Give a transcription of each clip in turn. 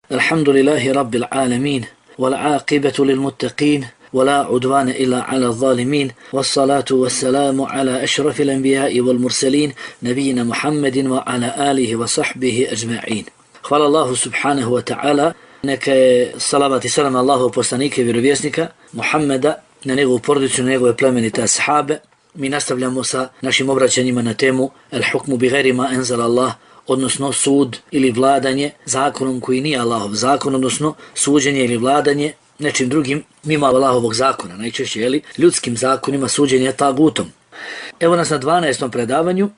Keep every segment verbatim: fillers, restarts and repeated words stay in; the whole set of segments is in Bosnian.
Alhamdulillahi rabbil alamin, wal aqibatu lil muttaqin, ولا عدوان إلا على الظالمين والصلاة والسلام على أشرف الأنبياء والمرسلين نبينا محمد وعلى آله وصحبه أجمعين. Hvala Allahu subhanahu wa ta'ala, neka je salavat i salam Allahu poslanike i vjerovjesnika Muhammeda, na njegovu porodicu, na njegove plemenite ashabe. Mi nastavljamo sa našim obraćanjima na temu El hukmu bi ghairi ma enzal Allah, odnosno sud ili vladanje zakonom koji nije Allahov zakon, odnosno suđenje ili vladanje nečim drugim mimo Allahovog zakona, najčešće jeli, ljudskim zakonima, suđenje tagutom. Evo nas na dvanaestom predavanju.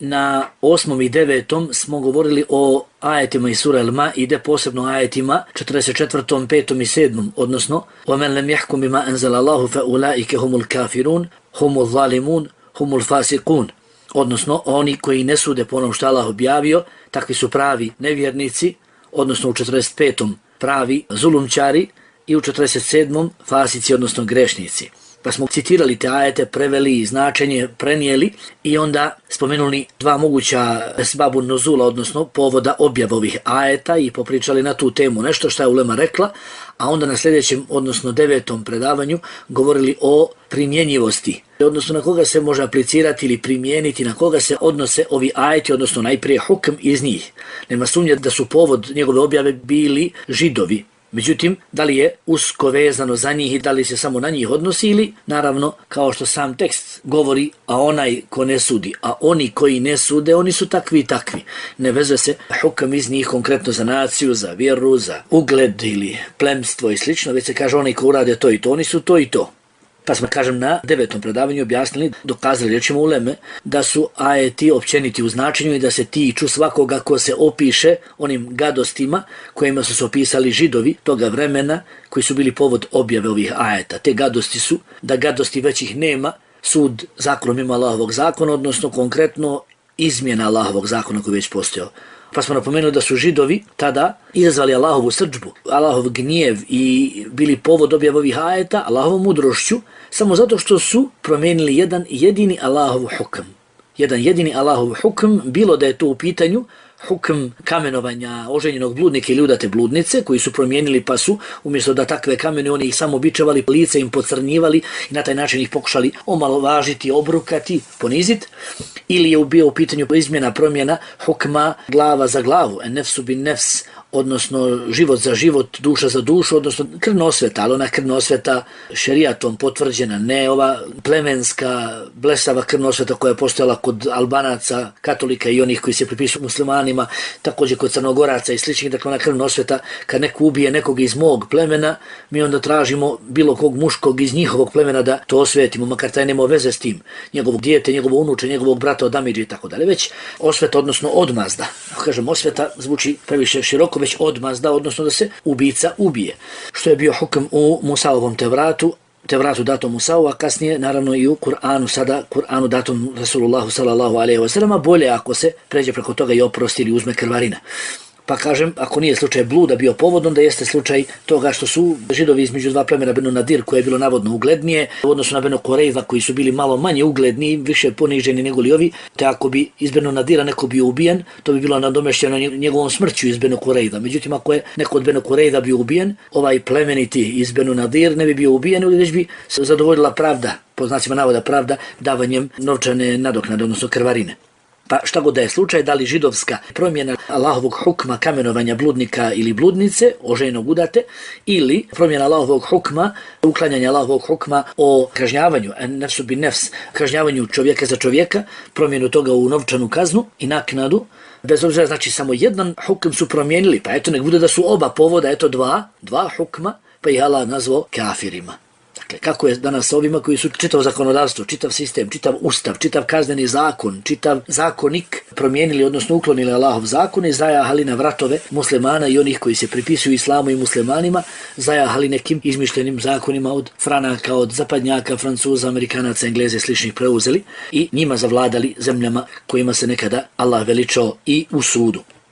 Na osmom i devetom smo govorili o ajetima iz sura Al-Maide, posebno ajetima četrdeset četvrtom, petom i sedmom, odnosno وَمَنْ لَمْ يَحْكُمْ بِمَا أَنْزَلَ اللَّهُ فَأُولَٰئِكَ هُمُ الْكَافِرُونَ هُمُ الظَّالِمُونَ هُمُ الْفَاسِقُونَ. Odnosno, oni koji ne sude po onom što Allah objavio, takvi su pravi nevjernici, odnosno u četrdeset petom pravi zulumčari i u četrdeset sedmom fasici, odnosno grešnici. Pa smo citirali te ajete, preveli, značenje, prenijeli i onda spomenuli dva moguća esbabu nuzula, odnosno povoda objave ovih ajeta i popričali na tu temu nešto što je ulema rekla, a onda na sljedećem, odnosno devetom predavanju govorili o primjenjivosti, odnosno na koga se može aplicirati ili primijeniti, na koga se odnose ovi ajeti, odnosno najprije hukm iz njih. Nema sumnje da su povod njegove objave bili Židovi. Međutim, da li je usko vezano za njih i da li se samo na njih odnosi ili, naravno, kao što sam tekst govori, a onaj ko ne sudi, a oni koji ne sude, oni su takvi i takvi. Ne vezuje se hukam iz njih konkretno za naciju, za vjeru, za ugled ili plemstvo i slično, već se kaže oni ko urade to i to, oni su to i to. Pa smo, kažem, na devetom predavanju objasnili, dokazali rečima uleme, da su ajeti općeniti u značenju i da se tiču svakoga ko se opiše onim gadostima kojima su se opisali Židovi toga vremena koji su bili povod objave ovih ajeta. Te gadosti su da gadosti većih nema, sud zakonom ima Allahovog zakona, odnosno konkretno izmjena Allahovog zakona koji već postojao. Pa smo napomenuli da su Židovi tada izazvali Allahovu srdžbu, Allahov gnjev i bili povod objave ovih ajeta Allahovom mudrošću, samo zato što su promijenili jedan jedini Allahov hukm. Jedan jedini Allahov hukm, bilo da je to u pitanju hukm kamenovanja oženjenog bludnika ili udate bludnice, koji su promijenili pa su, umjesto da takve kamene, oni ih samo bičevali, lice im pocrnjivali i na taj način ih pokušali omalovažiti, obrukati, poniziti. Ili je bio u pitanju izmjena promjena hukma glava za glavu, en nefsu bin nefs, odnosno život za život, duša za dušu, odnosno krvna osveta, ali ona krvna osveta šerijatom potvrđena, ne ova plemenska, blesava krvna osveta koja je postojala kod Albanaca, katolika i onih koji se pripisuju muslimanima, također kod Crnogoraca i sličnih. Dakle, ona krvna osveta, kad neko ubije nekog iz mog plemena, mi onda tražimo bilo kog muškog iz njihovog plemena da to osvetimo, makar taj nema veze s tim, njegovog dijete, njegovo unuče, njegovog brata od Amidži i tako dalje. Već osveta, odnosno odmazda. Ako kažem osveta, zvuči previše široko, već odmazda, odnosno da se ubica ubije. Što je bio hukm u Musaovom Tevratu, Tevratu datom Musau, a kasnije naravno i u Kur'anu, sada Kur'anu datom Rasulullahu sallallahu alejhi ve sellem, bolje ako se pređe preko toga i oprosti ili uzme krvarina. Pa kažem, ako nije slučaj bluda bio povodom, da jeste slučaj toga što su Židovi između dva plemena Benu Nadir, koje je bilo navodno uglednije, u odnosu na Benu Korejva, koji su bili malo manje ugledni, više poniženi nego li ovi, te ako bi iz Benu Nadira neko bio ubijen, to bi bilo nadomješteno njegovom smrću iz Benu Korejva. Međutim, ako je neko od Benu Korejva bio ubijen, ovaj plemeniti iz Benu Nadir ne bi bio ubijen, već bi se zadovoljila pravda, po znacima navoda pravda, davanjem novčane nadoknade, odnosno krvarine. Pa šta god da je slučaj, da li židovska promjena Allahovog hukma kamenovanja bludnika ili bludnice, oženjenog udate, ili promjena Allahovog hukma, uklanjanja Allahovog hukma o kažnjavanju, nefsu bin nefs, kažnjavanju čovjeka za čovjeka, promjenu toga u novčanu kaznu i naknadu, bez obzira, znači samo jedan hukm su promijenili, pa eto nek bude da su oba povoda, eto dva, dva hukma, pa ih Allah nazvao kafirima. Dakle, kako je danas ovima koji su čitav zakonodavstvo, čitav sistem, čitav ustav, čitav kazneni zakon, čitav zakonik promijenili, odnosno uklonili Allahov zakon i zajahali na vratove muslimana i onih koji se pripisuju islamu i muslimanima, zajahali nekim izmišljenim zakonima od Franaka, od Zapadnjaka, Francuza, Amerikanaca, Engleze, sličnih preuzeli i njima zavladali zemljama kojima se nekada Allah veličao i u sudu.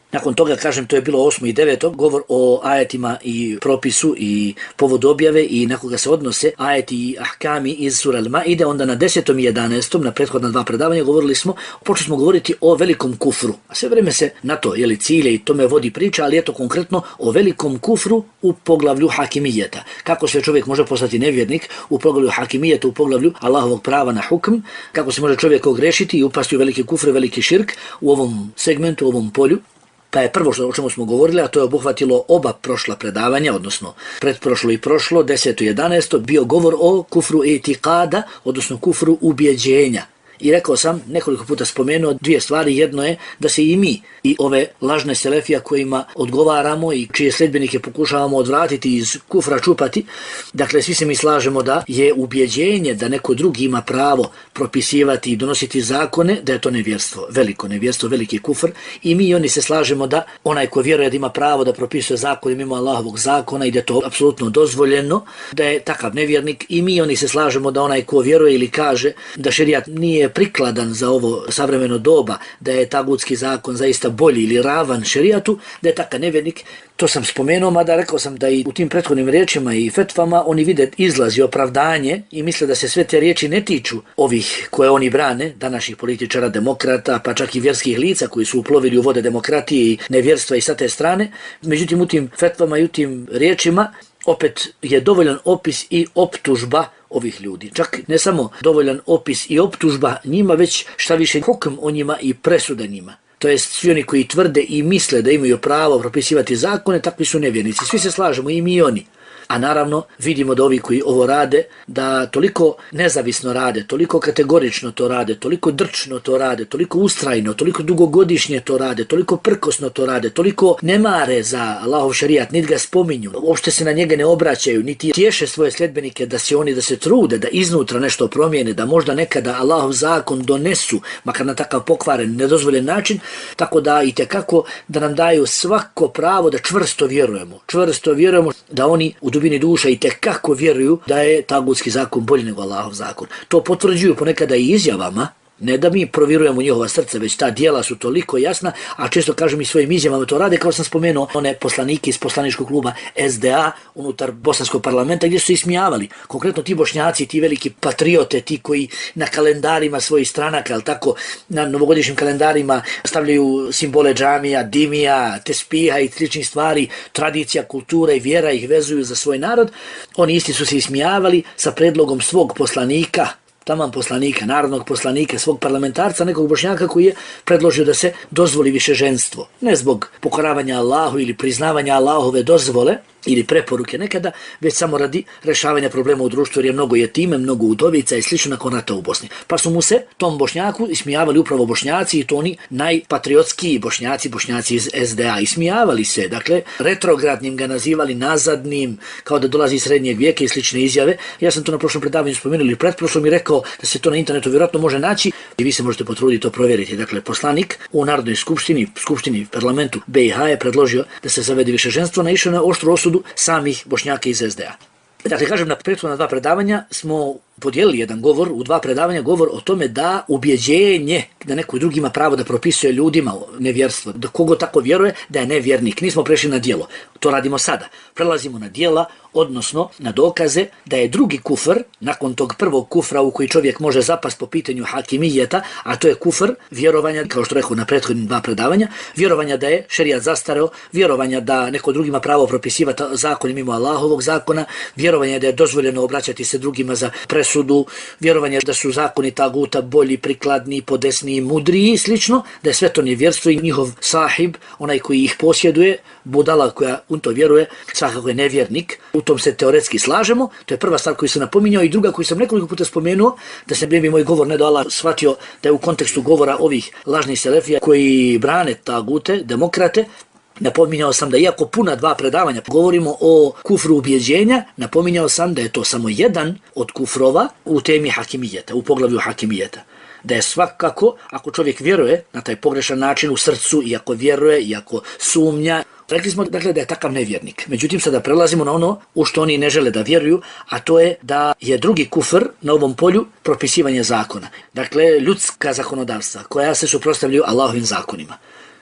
Nakon toga, kažem, to je bilo osmo i deveto, govor o ajetima i propisu i povodu objave i na koga se odnose ajeti i ahkami iz sura Al-Maide. Onda na desetom i jedanaestom, na prethodna dva predavanja, govorili smo, počeli smo govoriti o velikom kufru. A sve vrijeme se na to, jeli, cilje i tome vodi priča, ali eto konkretno o velikom kufru u poglavlju hakimijeta. Kako se čovjek može postati nevjernik u poglavlju hakimijeta, u poglavlju Allahovog prava na hukm, kako se može čovjek ogrešiti i upasti u veliki kufr, veliki širk u ovom segmentu, u ovom polju. Pa je prvo što o čemu smo govorili, a to je obuhvatilo oba prošla predavanja, odnosno pretprošlo i prošlo, deseto i jedanaesto, bio govor o kufru etikada, odnosno kufru ubjeđenja. I rekao sam, nekoliko puta spomenuo dvije stvari. Jedno je da se i mi i ove lažne selefija kojima odgovaramo i čije sledbenike pokušavamo odvratiti iz kufra čupati, dakle svi se mi slažemo da je ubjeđenje da neko drugi ima pravo propisivati i donositi zakone, da je to nevjerstvo, veliko nevjerstvo, veliki kufr, i mi i oni se slažemo da onaj ko vjeruje da ima pravo da propisuje zakon mimo Allahovog zakona i da je to apsolutno dozvoljeno, da je takav nevjernik, i mi i oni se slažemo da onaj ko vjeruje ili kaže da šerijat nije prikladan za ovo savremeno doba, da je tagutski zakon zaista bolji ili ravan šerijatu, da je takav nevjernik. To sam spomenuo, mada rekao sam da i u tim prethodnim riječima i fetvama oni vide izlaz i opravdanje i misle da se sve te riječi ne tiču ovih koje oni brane, današnjih političara, demokrata, pa čak i vjerskih lica koji su uplovili u vode demokratije i nevjerstva i sa te strane. Međutim, u tim fetvama i u tim riječima opet je dovoljan opis i optužba ovih ljudi. Čak ne samo dovoljan opis i optužba njima, već šta više hukm o njima i presuda njima. To jest svi oni koji tvrde i misle da imaju pravo propisivati zakone, takvi su nevjernici. Svi se slažemo, i mi i oni. A naravno vidimo da ovi koji ovo rade, da toliko nezavisno rade, toliko kategorično to rade, toliko drčno to rade, toliko ustrajno, toliko dugogodišnje to rade, toliko prkosno to rade, toliko ne mare za Allahov šerijat, niti ga spominju, uopšte se na njega ne obraćaju, niti tješe svoje sledbenike da se oni da se trude, da iznutra nešto promijene, da možda nekada Allahov zakon donesu, makar na takav pokvaren, nedozvoljen način, tako da i tekako da nam daju svako pravo da čvrsto vjerujemo, čvrsto vjerujemo da oni u dubini duša i tekako vjeruju da je tagutski zakon bolji nego Allahov zakon. To potvrđuju ponekada i izjavama, ne da mi provjerujemo njihova srca, već ta djela su toliko jasna, a često kažem i svojim izjavama to rade, kao sam spomenuo one poslanike iz poslaničkog kluba S D A unutar bosanskog parlamenta gdje su se ismijavali. Konkretno ti Bošnjaci, ti veliki patriote, ti koji na kalendarima svojih stranaka, ali tako na novogodišnjim kalendarima stavljaju simbole džamija, dimija, tespiha i sličnih stvari, tradicija, kultura i vjera ih vezuju za svoj narod. Oni isti su se ismijavali sa predlogom svog poslanika, taman poslanika, narodnog poslanika, svog parlamentarca, nekog Bošnjaka koji je predložio da se dozvoli višeženstvo. Ne zbog pokoravanja Allahu ili priznavanja Allahove dozvole ili preporuke nekada, već samo radi rešavanja problema u društvu, jer je mnogo jetime, mnogo udovica i slično nakon rata u Bosni. Pa su mu se tom Bošnjaku ismijavali upravo Bošnjaci, i to oni najpatriotskiji Bošnjaci, Bošnjaci iz S D A. Ismijavali se, dakle, retrogradnim ga nazivali, nazadnim, kao da dolazi iz srednjeg vijeka i slične izjave. Ja sam to na prošlom predavanju spomenuli ili pretprošlom i rekao da se to na internetu vjerojatno može naći i vi se možete potruditi to provjeriti. Dakle, poslanik u Narodnoj skupštini, skupštini parlamentu B i H je predložio da se zavede višeženstvo, naišao na oštru osudu samih Bošnjaka iz S D A. Dakle, kažem, na prethodna dva predavanja smo podijelili jedan govor, u dva predavanja govor o tome da ubjeđenje da neko drugi ima pravo da propisuje ljudima nevjerstvo, da kogo tako vjeruje da je nevjernik. Nismo prešli na djelo, to radimo sada. Prelazimo na djela, odnosno na dokaze da je drugi kufr, nakon tog prvog kufra u koji čovjek može zapast po pitanju hakimijeta, a to je kufr vjerovanja, kao što rekao na prethodnim dva predavanja, vjerovanja da je šerijat zastareo, vjerovanja da neko drugi ima pravo propisivati zakon mimo Allahovog zakona, vjerovanje da je dozvoljeno obraćati se drugima za presudu, vjerovanje da su zakoni taguta bolji, prikladniji, podesniji, mudriji i slično, da je sve to nevjerstvo i njihov sahib, onaj koji ih posjeduje, budala koja u to vjeruje, svakako je nevjernik. U tom se teoretski slažemo, to je prva stvar koju sam napominjao, i druga koju sam nekoliko puta spomenuo, da se ne bi moj govor ne do Allah shvatio da je u kontekstu govora ovih lažnih selefija koji brane tagute, demokrate. Napominjao sam da iako puna dva predavanja govorimo o kufru ubjeđenja, napominjao sam da je to samo jedan od kufrova u temi hakimijeta, u poglavlju hakimijeta. Da je svakako, ako čovjek vjeruje na taj pogrešan način u srcu, iako vjeruje, iako sumnja, rekli smo, dakle, da je takav nevjernik. Međutim, sada prelazimo na ono u što oni ne žele da vjeruju, a to je da je drugi kufr na ovom polju propisivanje zakona. Dakle, ljudska zakonodavstva koja se suprotstavljaju Allahovim zakonima.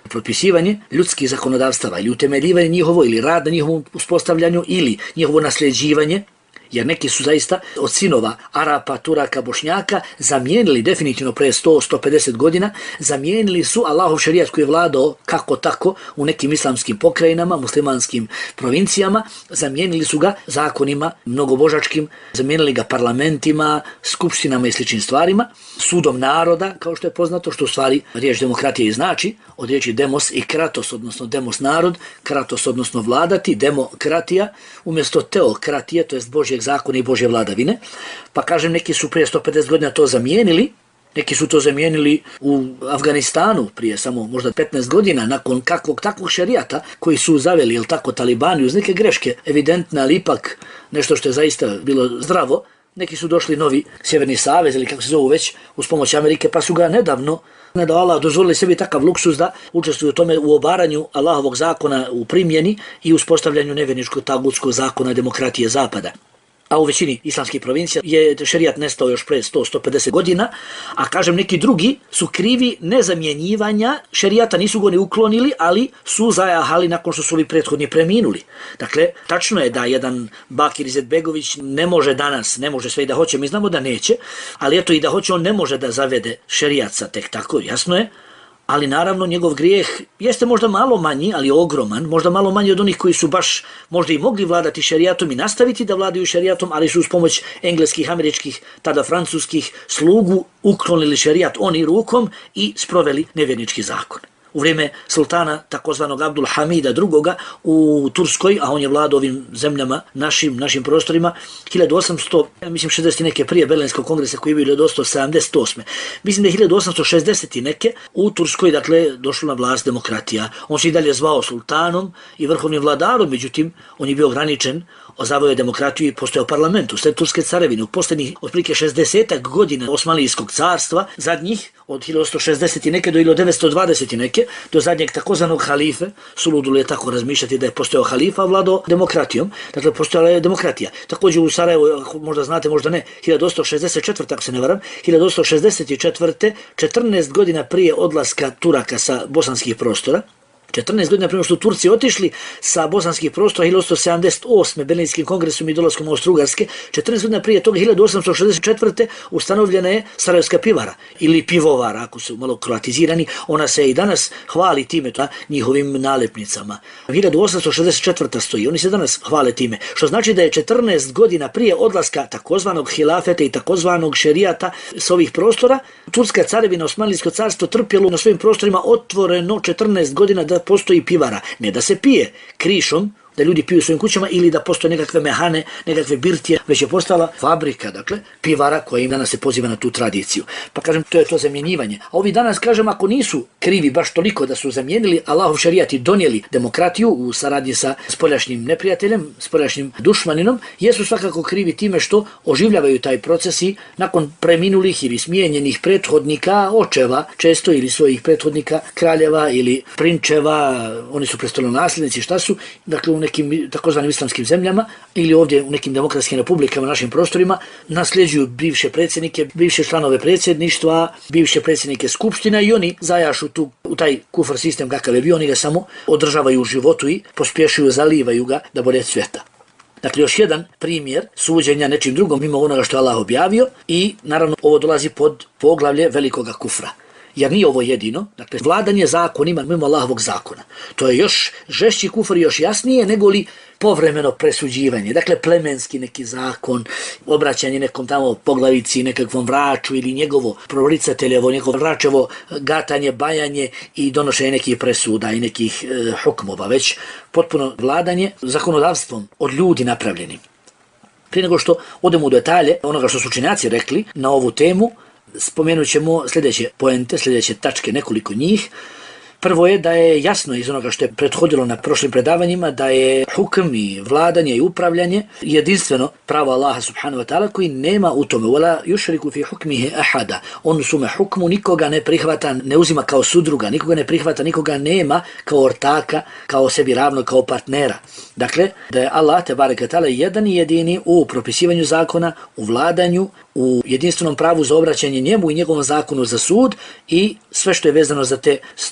Propisivanje ljudskih zakonodavstava ili utemeljivanje njihovo ili rad na njihovom uspostavljanju ili njihovo nasljeđivanje, jer neki su zaista od sinova Arapa, Turaka, Bošnjaka zamijenili definitivno pre sto do sto pedeset godina, zamijenili su Allahov šerijat koji je vladao kako tako u nekim islamskim pokrajinama, muslimanskim provincijama, zamijenili su ga zakonima mnogobožačkim, zamijenili ga parlamentima, skupštinama i sličnim stvarima, sudom naroda, kao što je poznato, što u stvari riječ demokratije i znači, od riječi demos i kratos, odnosno demos narod, kratos odnosno vladati, demokratija, umjesto teokratije, to jest Božjeg zakona i Božje vladavine. Pa kažem, neki su prije sto pedeset godina to zamijenili, neki su to zamijenili u Afganistanu prije samo možda petnaest godina, nakon kakvog takvog šerijata koji su zaveli, jel tako, talibani uz neke greške, evidentne, ali ipak nešto što je zaista bilo zdravo. Neki su došli novi Sjeverni savez ili kako se zovu već uz pomoć Amerike, pa su ga nedavno, ne da Allah, dozvolili sebi takav luksus da učestvuju u tome u obaranju Allahovog zakona u primjeni i uspostavljanju nevjerničkog tagutskog zakona demokratije zapada. A u većini islamskih provincija je šerijat nestao još pre sto do sto pedeset godina, a kažem neki drugi su krivi nezamjenjivanja šerijata, nisu ga ni uklonili, ali su zajahali nakon što su li prethodni preminuli. Dakle, tačno je da jedan Bakir Izetbegović ne može danas, ne može sve i da hoće, mi znamo da neće, ali eto i da hoće on ne može da zavede šerijat sa tek tako, jasno je. Ali naravno njegov grijeh jeste možda malo manji, ali ogroman, možda malo manji od onih koji su baš možda i mogli vladati šerijatom i nastaviti da vladaju šerijatom, ali su uz pomoć engleskih, američkih, tada francuskih slugu uklonili šerijat oni rukom i sproveli nevjernički zakon. U vrijeme sultana takozvanog Abdul Hamida drugoga u Turskoj, a on je vladao ovim zemljama, našim, našim prostorima, hiljadu osamsto, mislim šezdeset neke prije Berlinskog kongresa koji je bio hiljadu osamsto sedamdeset osme. Mislim da je hiljadu osamsto šezdeset neke u Turskoj, dakle, došla na vlast demokratija. On se i dalje zvao sultanom i vrhovnim vladarom, međutim, on je bio ograničen, ozavio je demokratiju i postojao parlament u sred Turske carevine. U posljednjih otprilike šezdesetak godina Osmanlijskog carstva, zadnjih od hiljadu osamsto šezdeset neke do hiljadu devetsto dvadeset neke, do zadnjeg takozvanog halife, suludo je tako razmišljati da je postojao halifa, vladao demokratijom, dakle postojala je demokratija. Također u Sarajevu, možda znate, možda ne, hiljadu osamsto šezdeset četvrte ako se ne varam, hiljadu osamsto šezdeset četvrte četrnaest godina prije odlaska Turaka sa bosanskih prostora, četrnaest godina prije što Turci otišli sa bosanskih prostora hiljadu osamsto sedamdeset osme Berlinskim kongresom i dolaskom Austro-Ugarske, četrnaest godina prije toga hiljadu osamsto šezdeset četvrte ustanovljena je Sarajevska pivara ili pivovara, ako su malo kroatizirani, ona se i danas hvali time, ta, njihovim nalepnicama. hiljadu osamsto šezdeset četvrte stoji, oni se danas hvale time, što znači da je četrnaest godina prije odlaska takozvanog hilafeta i takozvanog šerijata s ovih prostora, Turska carevina, Osmanlijsko carstvo trpjelo na svojim prostorima otvoreno četrnaest godina da postoji pivara, ne da se pije krišom, da ljudi piju u svojim kućama ili da postoje nekakve mehane, nekakve birtije, već je postala fabrika, dakle, pivara koja im danas se poziva na tu tradiciju. Pa kažem, to je to zamjenjivanje. A ovi danas, kažem, ako nisu krivi baš toliko da su zamijenili Allahov šerijat i donijeli demokratiju u saradnji sa spoljašnjim neprijateljem, spoljašnjim dušmaninom, jesu svakako krivi time što oživljavaju taj proces i nakon preminulih ili smijenjenih prethodnika, očeva, često ili svojih prethodnika, kraljeva ili prinčeva, oni su prestolonasljednici, šta su, dakle, u nekim takozvanim islamskim zemljama ili ovdje u nekim demokratskim republikama, našim prostorima, nasljeđuju bivše predsjednike, bivše članove predsjedništva, bivše predsjednike skupština i oni zajašu tu, u taj kufr sistem kakav je bio, oni ga samo održavaju u životu i pospješuju, zalivaju ga da bude cvjeta. Dakle, još jedan primjer suđenja nečim drugom mimo onoga što je Allah objavio i naravno ovo dolazi pod poglavlje velikoga kufra. Jer nije ovo jedino, dakle, vladanje zakonima mimo Allahovog zakona. To je još žešći kufr, još jasnije nego li povremeno presuđivanje. Dakle, plemenski neki zakon, obraćanje nekom tamo poglavici, nekakvom vraču ili njegovo proricateljevo, njegovo vračevo gatanje, bajanje i donošenje nekih presuda i nekih e, hukmova, već potpuno vladanje zakonodavstvom od ljudi napravljenim. Prije nego što odemo u detalje onoga što su učenjaci rekli na ovu temu, spomenut ćemo sljedeće poente, sljedeće tačke, nekoliko njih. Prvo je da je jasno iz onoga što je prethodilo na prošlim predavanjima da je hukm i vladanje i upravljanje jedinstveno pravo Allaha subhanahu wa ta'ala koji nema u tome. Wala yushriku fi hukmihi ahada. On u svome hukmu nikoga ne prihvata, ne uzima kao sudruga, nikoga ne prihvata, nikoga nema kao ortaka, kao sebi ravno, kao partnera. Dakle, da je Allah tebareke ta'ala jedan i jedini u propisivanju zakona, u vladanju, u jedinstvenom pravu za obraćanje njemu i njegovom zakonu za sud i sve što je vezano za te stvari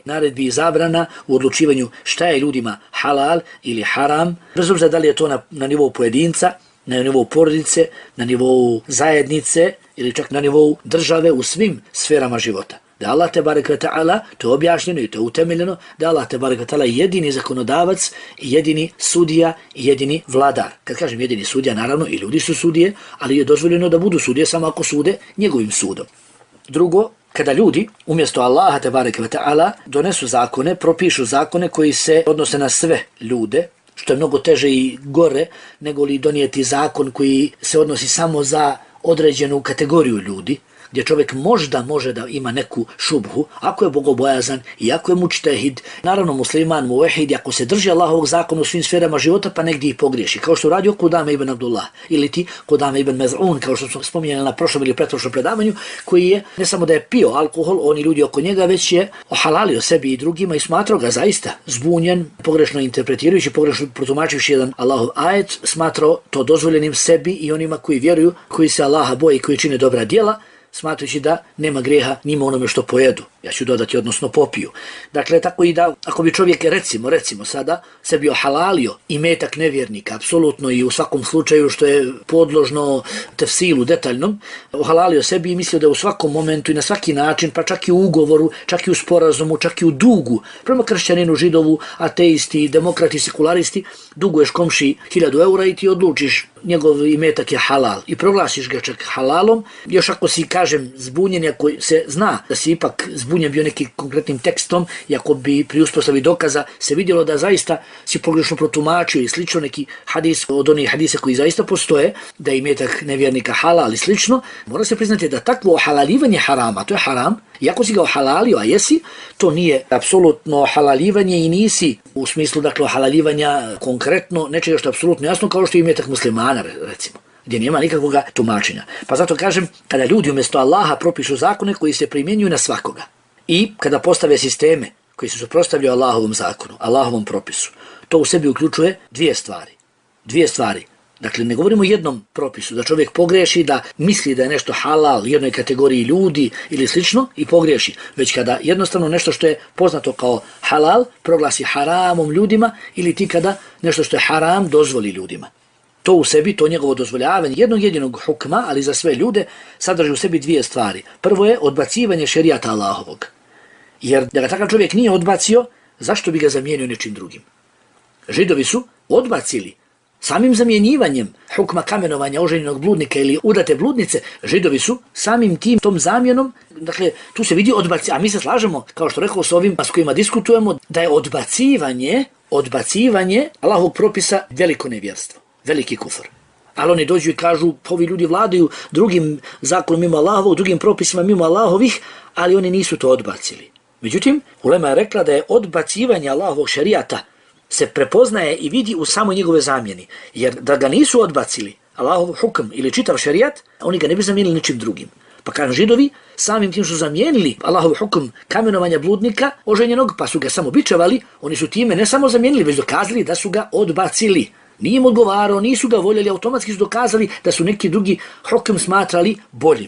naredbi i zabrana u odlučivanju šta je ljudima halal ili haram, bez obzira da li je to na, na nivou pojedinca, na nivou porodice, na nivou zajednice ili čak na nivou države u svim sferama života. Da Allah tebarek ve ta'ala, to je objašnjeno i to je utemeljeno, da Allah tebarek ve ta'ala je jedini zakonodavac, jedini sudija i jedini vladar. Kad kažem jedini sudija, naravno i ljudi su sudije, ali je dozvoljeno da budu sudije samo ako sude njegovim sudom. Drugo, kada ljudi umjesto Allaha tebarek ve ta'ala donesu zakone, propišu zakone koji se odnose na sve ljude, što je mnogo teže i gore nego li donijeti zakon koji se odnosi samo za određenu kategoriju ljudi, gdje čovjek možda može da ima neku šubhu, ako je bogobojazan i ako je mučtehid, naravno musliman, muvehid, ako se drži Allahovog zakona u svim sferama života, pa negdje i pogriješi. Kao što radio Kudame ibn Abdullah, ili ti Kudame ibn Mez'un, kao što smo spominjali na prošlom ili pretprošlom predavanju, koji je ne samo da je pio alkohol, oni ljudi oko njega, već je ohalalio sebi i drugima i smatrao ga zaista zbunjen, pogrešno interpretirajući, pogrešno protumačujući jedan Allahov ajet, smatrao to dozvoljenim sebi i onima koji vjeruju, koji se Allaha boje i koji čine dobra djela, smatrajući da nema grijeha nima onome što pojedu. Ja ću dodati, odnosno popiju. Dakle, tako i da, ako bi čovjek, recimo, recimo sada, sebi ohalalio imetak nevjernika, apsolutno i u svakom slučaju što je podložno tefsilu detaljnom, ohalalio sebi i mislio da u svakom momentu i na svaki način, pa čak i u ugovoru, čak i u sporazumu, čak i u dugu, prema kršćaninu, židovu, ateisti, demokrati, sekularisti, duguješ komši hiljadu eura i ti odlučiš njegov imetak je halal i proglasiš ga čak halalom, još ako si, kažem, zbunjen, ako se zna da si ipak zbunjen bio nekim konkretnim tekstom i ako bi pri uspostavi dokaza se vidjelo da zaista si pogrešno protumačio i slično neki hadis od onih hadisa koji zaista postoje, da je imetak nevjernika halal i slično, mora se priznati da takvo ohalalivanje harama, to je haram, i ako si ga ohalalio, a jesi, to nije apsolutno ohalalivanje i nisi u smislu, dakle, ohalalivanja konkretno nečega što je apsolutno jasno, kao što je imetak muslimana, recimo, gdje nema nikakvog tumačenja. Pa zato kažem, kada ljudi umjesto Allaha propišu zakone koji se primjenjuju na svakoga i kada postave sisteme koji se suprotstavljaju Allahovom zakonu, Allahovom propisu, to u sebi uključuje dvije stvari. Dvije stvari. Dakle, ne govorimo o jednom propisu, da čovjek pogreši, da misli da je nešto halal jednoj kategoriji ljudi ili slično i pogreši, već kada jednostavno nešto što je poznato kao halal proglasi haramom ljudima ili ti kada nešto što je haram dozvoli ljudima. To u sebi, to njegovo dozvoljavanje jednog jedinog hukma, ali za sve ljude, sadrži u sebi dvije stvari. Prvo je odbacivanje šerijata Allahovog. Jer da ga takav čovjek nije odbacio, zašto bi ga zamijenio nečim drugim? Židovi su odbacili samim zamjenjivanjem hukma kamenovanja oženjenog bludnika ili udate bludnice, Židovi su samim tim, tom zamjenom, dakle, tu se vidi odbacivanje, a mi se slažemo, kao što rekao s ovim s kojima diskutujemo, da je odbacivanje, odbacivanje Allahovog propisa veliko nevjerstvo, veliki kufr. Ali oni dođu i kažu, ovi ljudi vladaju drugim zakonom mimo Allahovog, drugim propisima mimo Allahovih, ali oni nisu to odbacili. Međutim, ulema je rekla da je odbacivanje Allahovog šerijata se prepoznaje i vidi u samoj njegove zamjeni. Jer da ga nisu odbacili, Allahov hukm ili čitav šerijat, oni ga ne bi zamijenili ničim drugim. Pa kažu Židovi, samim tim su zamijenili Allahov hukm kamenovanja bludnika oženjenog, pa su ga samo bičevali, oni su time ne samo zamijenili, već dokazali da su ga odbacili. Nije im odgovarao, nisu ga voljeli, automatski su dokazali da su neki drugi hukm smatrali boljim.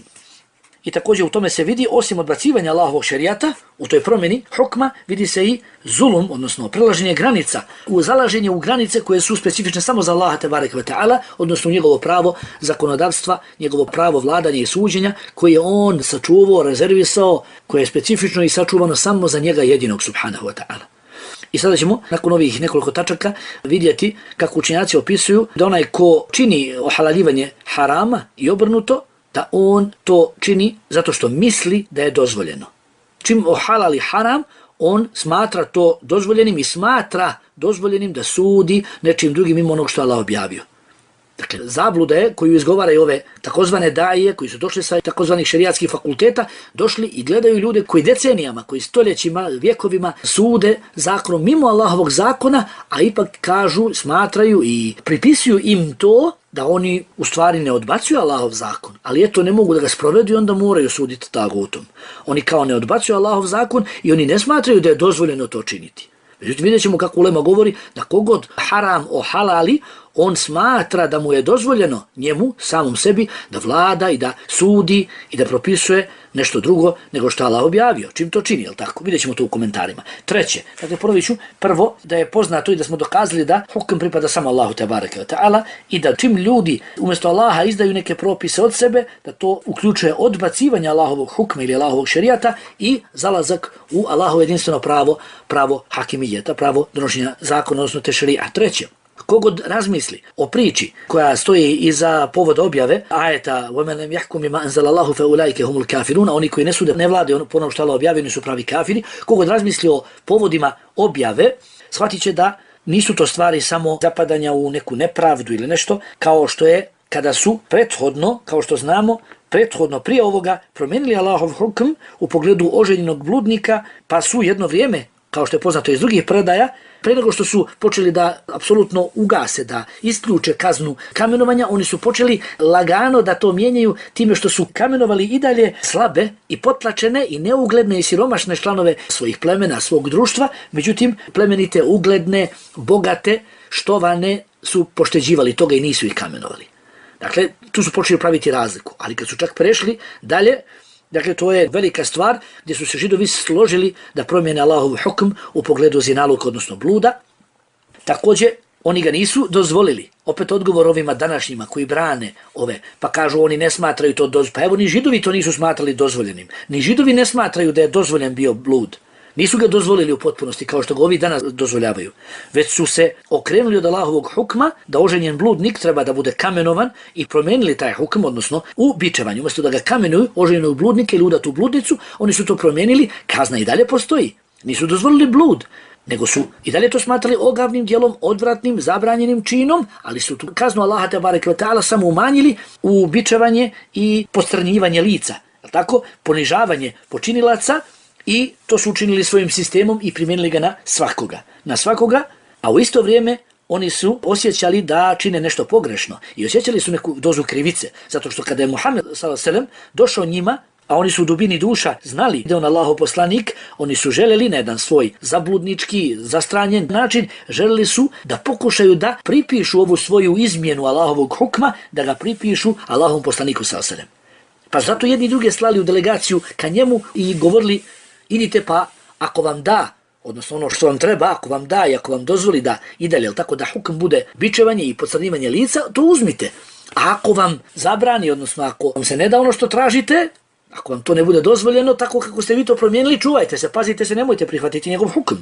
I također u tome se vidi, osim odbacivanja Allahovog šerijata, u toj promjeni hukma vidi se i zulum, odnosno prelaženje granica, u zalaženje u granice koje su specifične samo za Allaha tebarek ve ta'ala, odnosno njegovo pravo zakonodavstva, njegovo pravo vladanja i suđenja, koje je on sačuvao, rezervisao, koje je specifično i sačuvano samo za njega jedinog subhanahu wa ta'ala. I sada ćemo, nakon ovih nekoliko tačaka, vidjeti kako učenjaci opisuju da onaj ko čini ohalaljivanje harama i obrnuto, da on to čini zato što misli da je dozvoljeno. Čim ohalali haram, on smatra to dozvoljenim i smatra dozvoljenim da sudi nečim drugim mimo onog što Allah objavio. Dakle, zabluda je koju izgovaraju ove takozvane daje, koji su došli sa takozvanih šerijatskih fakulteta, došli i gledaju ljude koji decenijama, koji stoljećima, vjekovima sude zakonom mimo Allahovog zakona, a ipak kažu, smatraju i pripisuju im to da oni u stvari ne odbacuju Allahov zakon, ali eto ne mogu da ga sprovedu i onda moraju suditi tagutom. Oni kao ne odbacuju Allahov zakon i oni ne smatraju da je dozvoljeno to činiti. Međutim, vidjet ćemo kako ulema govori da kogod haram ohalali, on smatra da mu je dozvoljeno njemu, samom sebi, da vlada i da sudi i da propisuje nešto drugo nego što Allah objavio. Čim to čini, jel tako? Vidjet ćemo to u komentarima. Treće, dakle ponovit ću, prvo da je poznato i da smo dokazali da hukm pripada samo Allahu tebareke ve ta'ala i da čim ljudi umjesto Allaha izdaju neke propise od sebe, da to uključuje odbacivanje Allahovog hukma ili Allahovog šerijata i zalazak u Allahovo jedinstveno pravo, pravo hakimijeta, pravo donošenja zakona, odnosno tešrija. Treće, kogod razmisli o priči koja stoji iza povoda objave ajeta وَمَنْ لَمْ يَحْكُمْ بِمَا أَنزَلَ اللَّهُ فَأُولَٰئِكَ هُمُ الْكَافِرُونَ, oni koji ne sude, ne vlade po onom što Allah objavio, oni su pravi kafiri. Kogod razmisli o povodima objave, shvatit će da nisu to stvari samo zapadanja u neku nepravdu ili nešto, kao što je kada su prethodno, kao što znamo, prethodno prije ovoga promijenili Allahov hukm u pogledu oženjenog bludnika, pa su jedno vrijeme, kao što je poznato iz drugih predaja, pre nego što su počeli da apsolutno ugase, da isključe kaznu kamenovanja, oni su počeli lagano da to mijenjaju time što su kamenovali i dalje slabe i potlačene i neugledne i siromašne članove svojih plemena, svog društva, međutim plemenite, ugledne, bogate, štovane su pošteđivali toga i nisu ih kamenovali. Dakle, tu su počeli praviti razliku, ali kad su čak prešli dalje, dakle, to je velika stvar gdje su se Židovi složili da promijene Allahov hukm u pogledu zinaluka, odnosno bluda. Također, oni ga nisu dozvolili. Opet odgovor ovima današnjima koji brane ove, pa kažu oni ne smatraju to dozvoljenim. Pa evo, ni Židovi to nisu smatrali dozvoljenim. Ni Židovi ne smatraju da je dozvoljen bio blud. Nisu ga dozvolili u potpunosti kao što ga ovi danas dozvoljavaju. Već su se okrenuli od Allahovog hukma da oženjen bludnik treba da bude kamenovan i promijenili taj hukm, odnosno u bičevanju. Umjesto da ga kamenuju, oženjenog bludnika ili udatu bludnicu, oni su to promijenili, kazna i dalje postoji. Nisu dozvolili blud, nego su i dalje to smatrali ogavnim djelom, odvratnim, zabranjenim činom, ali su tu kaznu Allaha tebareke ve ta'ala samo umanjili u bičevanje i postrnjivanje lica. Tako, ponižavanje počinilaca. I to su učinili svojim sistemom i primijenili ga na svakoga. Na svakoga, a u isto vrijeme oni su osjećali da čine nešto pogrešno i osjećali su neku dozu krivice. Zato što kada je Muhammed sallallahu alejhi ve sellem došao njima, a oni su u dubini duša znali da je on Allahov poslanik, oni su željeli na jedan svoj zabludnički, zastranjen način, željeli su da pokušaju da pripišu ovu svoju izmjenu Allahovog hukma, da ga pripišu Allahovom poslaniku sallallahu alejhi ve sellem. Pa zato jedni i druge slali u delegaciju ka njemu i govorili: idite pa ako vam da, odnosno ono što vam treba, ako vam da i ako vam dozvoli da i dalje, tako da hukm bude bičevanje i podcrnjivanje lica, to uzmite. A ako vam zabrani, odnosno ako vam se ne da ono što tražite, ako vam to ne bude dozvoljeno, tako kako ste vi to promijenili, čuvajte se, pazite se, nemojte prihvatiti njegov hukm.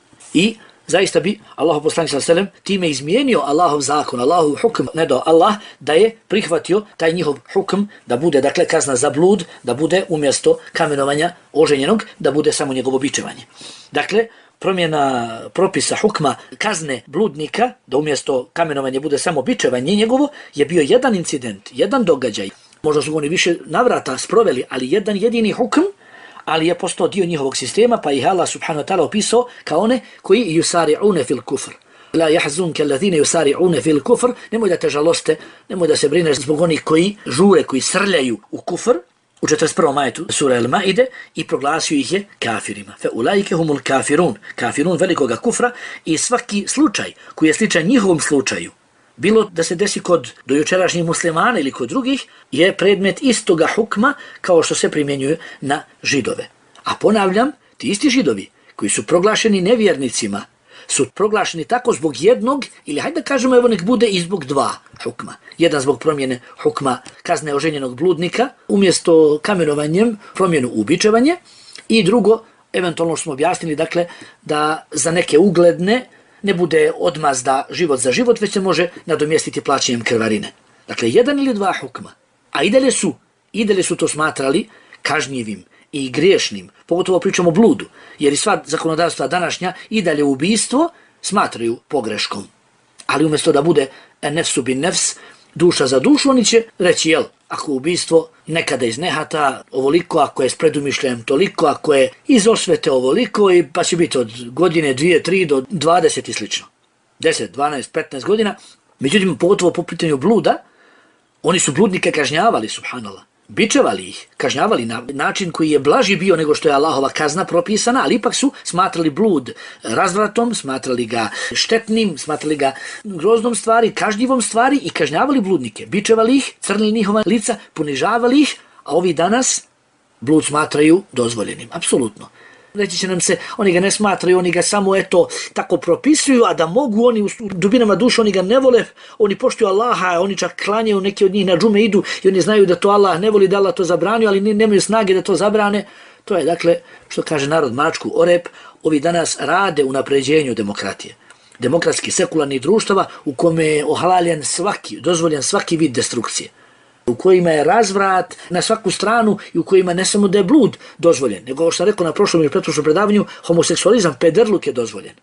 I zaista bi Allahov poslanik sallallahu alejhi ve sellem time izmijenio Allahov zakon, Allahov hukm, ne dao Allah da je prihvatio taj njihov hukm da bude, dakle, kazna za blud, da bude umjesto kamenovanja oženjenog, da bude samo njegovo bičevanje. Dakle, promjena propisa hukma kazne bludnika, da umjesto kamenovanja bude samo bičevanje njegovo, je bio jedan incident, jedan događaj. Možda su oni više navrata sproveli, ali jedan jedini hukm, ali je postao dio njihovog sistema, pa ih Allah subhanahu wa ta'ala opisao kao one koji yusari'une fil kufr. La yahzunka alladhina yusari'une fil kufr, nemoj da te žaloste, nemoj da se brineš zbog onih koji žure, koji srljaju u kufr, u četrdeset prvom ajetu sura Al-Maide, i proglasio ih je kafirima. Fa ulaike humul kafirun, kafirun velikoga kufra, i svaki slučaj koji je sličan njihovom slučaju, bilo da se desi kod dojučerašnjih muslimana ili kod drugih, je predmet istoga hukma kao što se primjenjuje na Židove. A ponavljam, ti isti Židovi koji su proglašeni nevjernicima su proglašeni tako zbog jednog, ili hajde da kažemo evo nek bude i zbog dva hukma. Jedan zbog promjene hukma kazne oženjenog bludnika, umjesto kamenovanjem promjenu u bičevanje, i drugo, eventualno što smo objasnili, dakle, da za neke ugledne ne bude odmazda život za život, već se može nadomjestiti plaćanjem krvarine. Dakle, jedan ili dva hukma. A i dalje su, i dalje su to smatrali kažnjivim i griješnim, pogotovo pričamo o bludu, jer i sva zakonodavstva današnja i dalje ubistvo smatraju pogreškom. Ali umjesto da bude nefsu bin nefs, duša za dušu, oni će reći, jel, ako ubistvo nekada iz nehata ovoliko, ako je s predumišljajem toliko, ako je iz osvete ovoliko, i pa će biti od godine dvije, tri do dvadeset i slično. deset, dvanaest, petnaest godina. Međutim, pogotovo po pitanju bluda, oni su bludnike kažnjavali, subhanallah. Bičevali ih, kažnjavali na način koji je blaži bio nego što je Allahova kazna propisana, ali ipak su smatrali blud razvratom, smatrali ga štetnim, smatrali ga groznom stvari, kažnjivom stvari i kažnjavali bludnike. Bičevali ih, crnili njihova lica, ponižavali ih, a ovi danas blud smatraju dozvoljenim, apsolutno. Reći će nam se, oni ga ne smatraju, oni ga samo eto tako propisuju, a da mogu oni u dubinama duše, oni ga ne vole, oni poštuju Allaha, oni čak klanjaju, neki od njih na džume idu i oni znaju da to Allah ne voli, da Allah to zabranio, ali nemaju snage da to zabrane. To je dakle, što kaže narod mačku o rep, ovi danas rade u napređenju demokratije. Demokratski sekularnih društava u kome je ohalaljen svaki, dozvoljen svaki vid destrukcije, u kojima je razvrat na svaku stranu i u kojima ne samo da je blud dozvoljen, nego što sam rekao na prošlom i pretprošlom predavanju, homoseksualizam, pederluk je dozvoljen.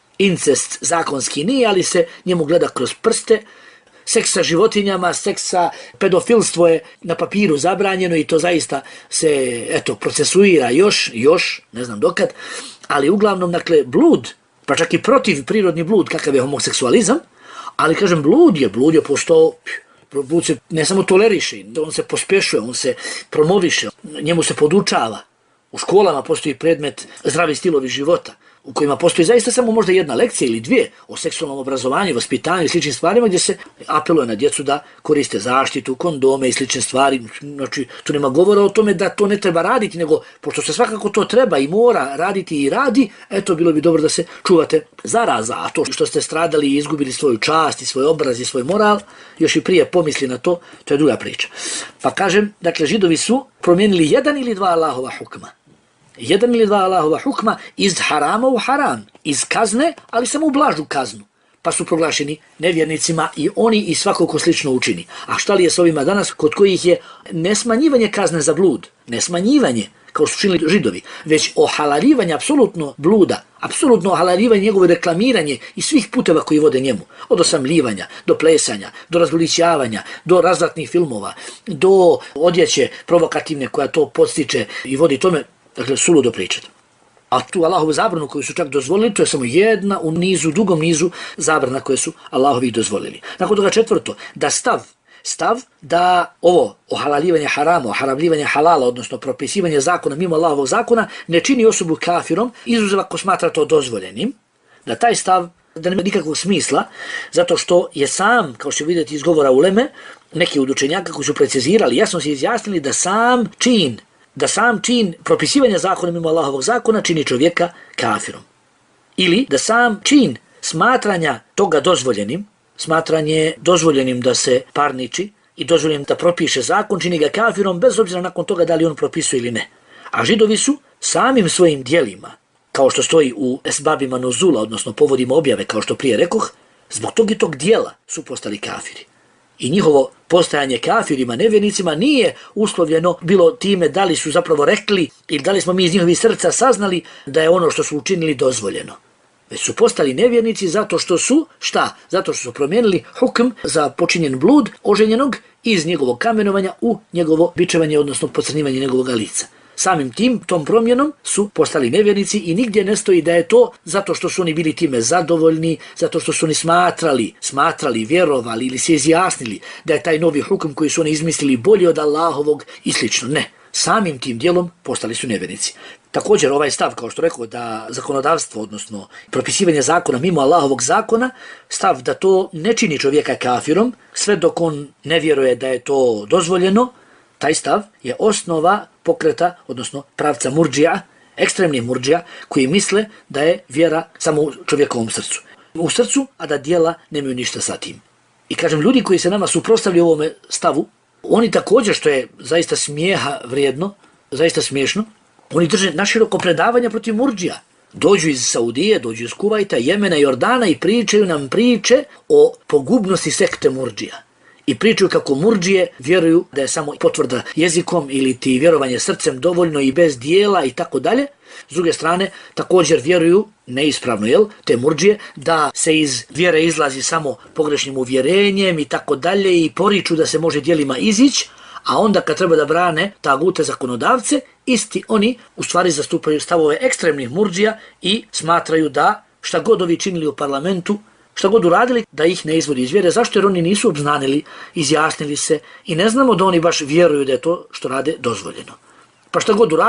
Incest zakonski nije, ali se njemu gleda kroz prste. Seks sa životinjama, seks sa pedofilstvo je na papiru zabranjeno i to zaista se eto procesuira još, još, ne znam dokad, ali uglavnom, dakle, blud, pa čak i protiv prirodni blud, kakav je homoseksualizam, ali kažem, blud je, blud je postao, blud se ne samo toleriše, on se pospešuje, on se promoviše, njemu se podučava. U školama postoji predmet zdravi stilovi života, u kojima postoji zaista samo možda jedna lekcija ili dvije o seksualnom obrazovanju, vaspitanju i sličnim stvarima, gdje se apeluje na djecu da koriste zaštitu, kondome i slične stvari. Znači, tu nema govora o tome da to ne treba raditi, nego pošto se svakako to treba i mora raditi i radi, eto, bilo bi dobro da se čuvate zaraza, a to što ste stradali i izgubili svoju čast i svoj obraz i svoj moral, još i prije pomisli na to, to je druga priča. Pa kažem, dakle, Židovi su promijenili jedan ili dva Allahova hukma. Jedan ili dva Allahova hukma iz harama u haram, iz kazne, ali samo u blažu kaznu. Pa su proglašeni nevjernicima i oni i svako ko slično učini. A šta li je s ovima danas, kod kojih je ne smanjivanje kazne za blud, ne smanjivanje, kao su činili Židovi, već ohalalivanje apsolutno bluda, apsolutno ohalalivanje, njegovo reklamiranje i svih puteva koji vode njemu. Od osamljivanja, do plesanja, do razgolićavanja, do razvratnih filmova, do odjeće provokativne koja to podstiče i vodi tome. Dakle, suludo pričati. A tu Allahovu zabranu koju su čak dozvolili, to je samo jedna u nizu, dugom nizu zabrana koje su Allahovi dozvolili. Nakon toga četvrto, da stav, stav da ovo ohalalivanje harama, ohalalivanje halala, odnosno propisivanje zakona mimo Allahovog zakona, ne čini osobu kafirom, izuzev ako smatra to dozvoljenim, da taj stav da nema nikakvog smisla, zato što je sam, kao što vidjeti iz govora uleme, neki od učenjaka koji su precizirali, jasno se izjasnili da sam čin da sam čin propisivanja zakona mimo Allahovog zakona čini čovjeka kafirom. Ili da sam čin smatranja toga dozvoljenim, smatranje dozvoljenim da se parniči i dozvoljenim da propiše zakon, čini ga kafirom bez obzira nakon toga da li on propisuje ili ne. A Židovi su samim svojim dijelima, kao što stoji u esbabima nuzula, odnosno povodima objave, kao što prije rekoh, zbog tog i tog dijela su postali kafiri. I njihovo postajanje kafirima, nevjernicima nije uslovljeno bilo time da li su zapravo rekli ili da li smo mi iz njihovih srca saznali da je ono što su učinili dozvoljeno. Već su postali nevjernici zato što su, šta? Zato što su promijenili hukm za počinjen blud oženjenog iz njegovog kamenovanja u njegovo bičevanje, odnosno pocrnjivanje njegovog lica. Samim tim, tom promjenom su postali nevjernici i nigdje ne stoji da je to zato što su oni bili time zadovoljni, zato što su oni smatrali, smatrali, vjerovali ili se izjasnili da je taj novi hukm koji su oni izmislili bolji od Allahovog i slično. Ne, samim tim dijelom postali su nevjernici. Također ovaj stav, kao što rekao, da zakonodavstvo, odnosno propisivanje zakona mimo Allahovog zakona, stav da to ne čini čovjeka kafirom, sve dok on ne vjeruje da je to dozvoljeno, taj stav je osnova pokreta, odnosno pravca murdžija, ekstremnih murdžija, koji misle da je vjera samo u čovjekovom srcu. U srcu, a da dijela nemaju ništa sa tim. I kažem, ljudi koji se nama suprotstavljaju ovome stavu, oni također, što je zaista smijeha vrijedno, zaista smiješno, oni drže naširoko predavanja protiv murdžija. Dođu iz Saudije, dođu iz Kuvajta, Jemena, Jordana i pričaju nam priče o pogubnosti sekte murdžija. I pričaju kako murdžije vjeruju da je samo potvrda jezikom ili ti vjerovanje srcem dovoljno i bez dijela i tako dalje. S druge strane, također vjeruju, neispravno jel, te murdžije, da se iz vjere izlazi samo pogrešnim uvjerenjem i tako dalje i poriču da se može dijelima izići, a onda kad treba da brane tagute zakonodavce, isti oni u stvari zastupaju stavove ekstremnih murdžija i smatraju da šta god ovi činili u parlamentu, šta god uradili, da ih ne izvodi iz vjere. Zašto? Jer oni nisu obznanili, izjasnili se i ne znamo da oni baš vjeruju da je to što rade dozvoljeno. Pa šta god uradili,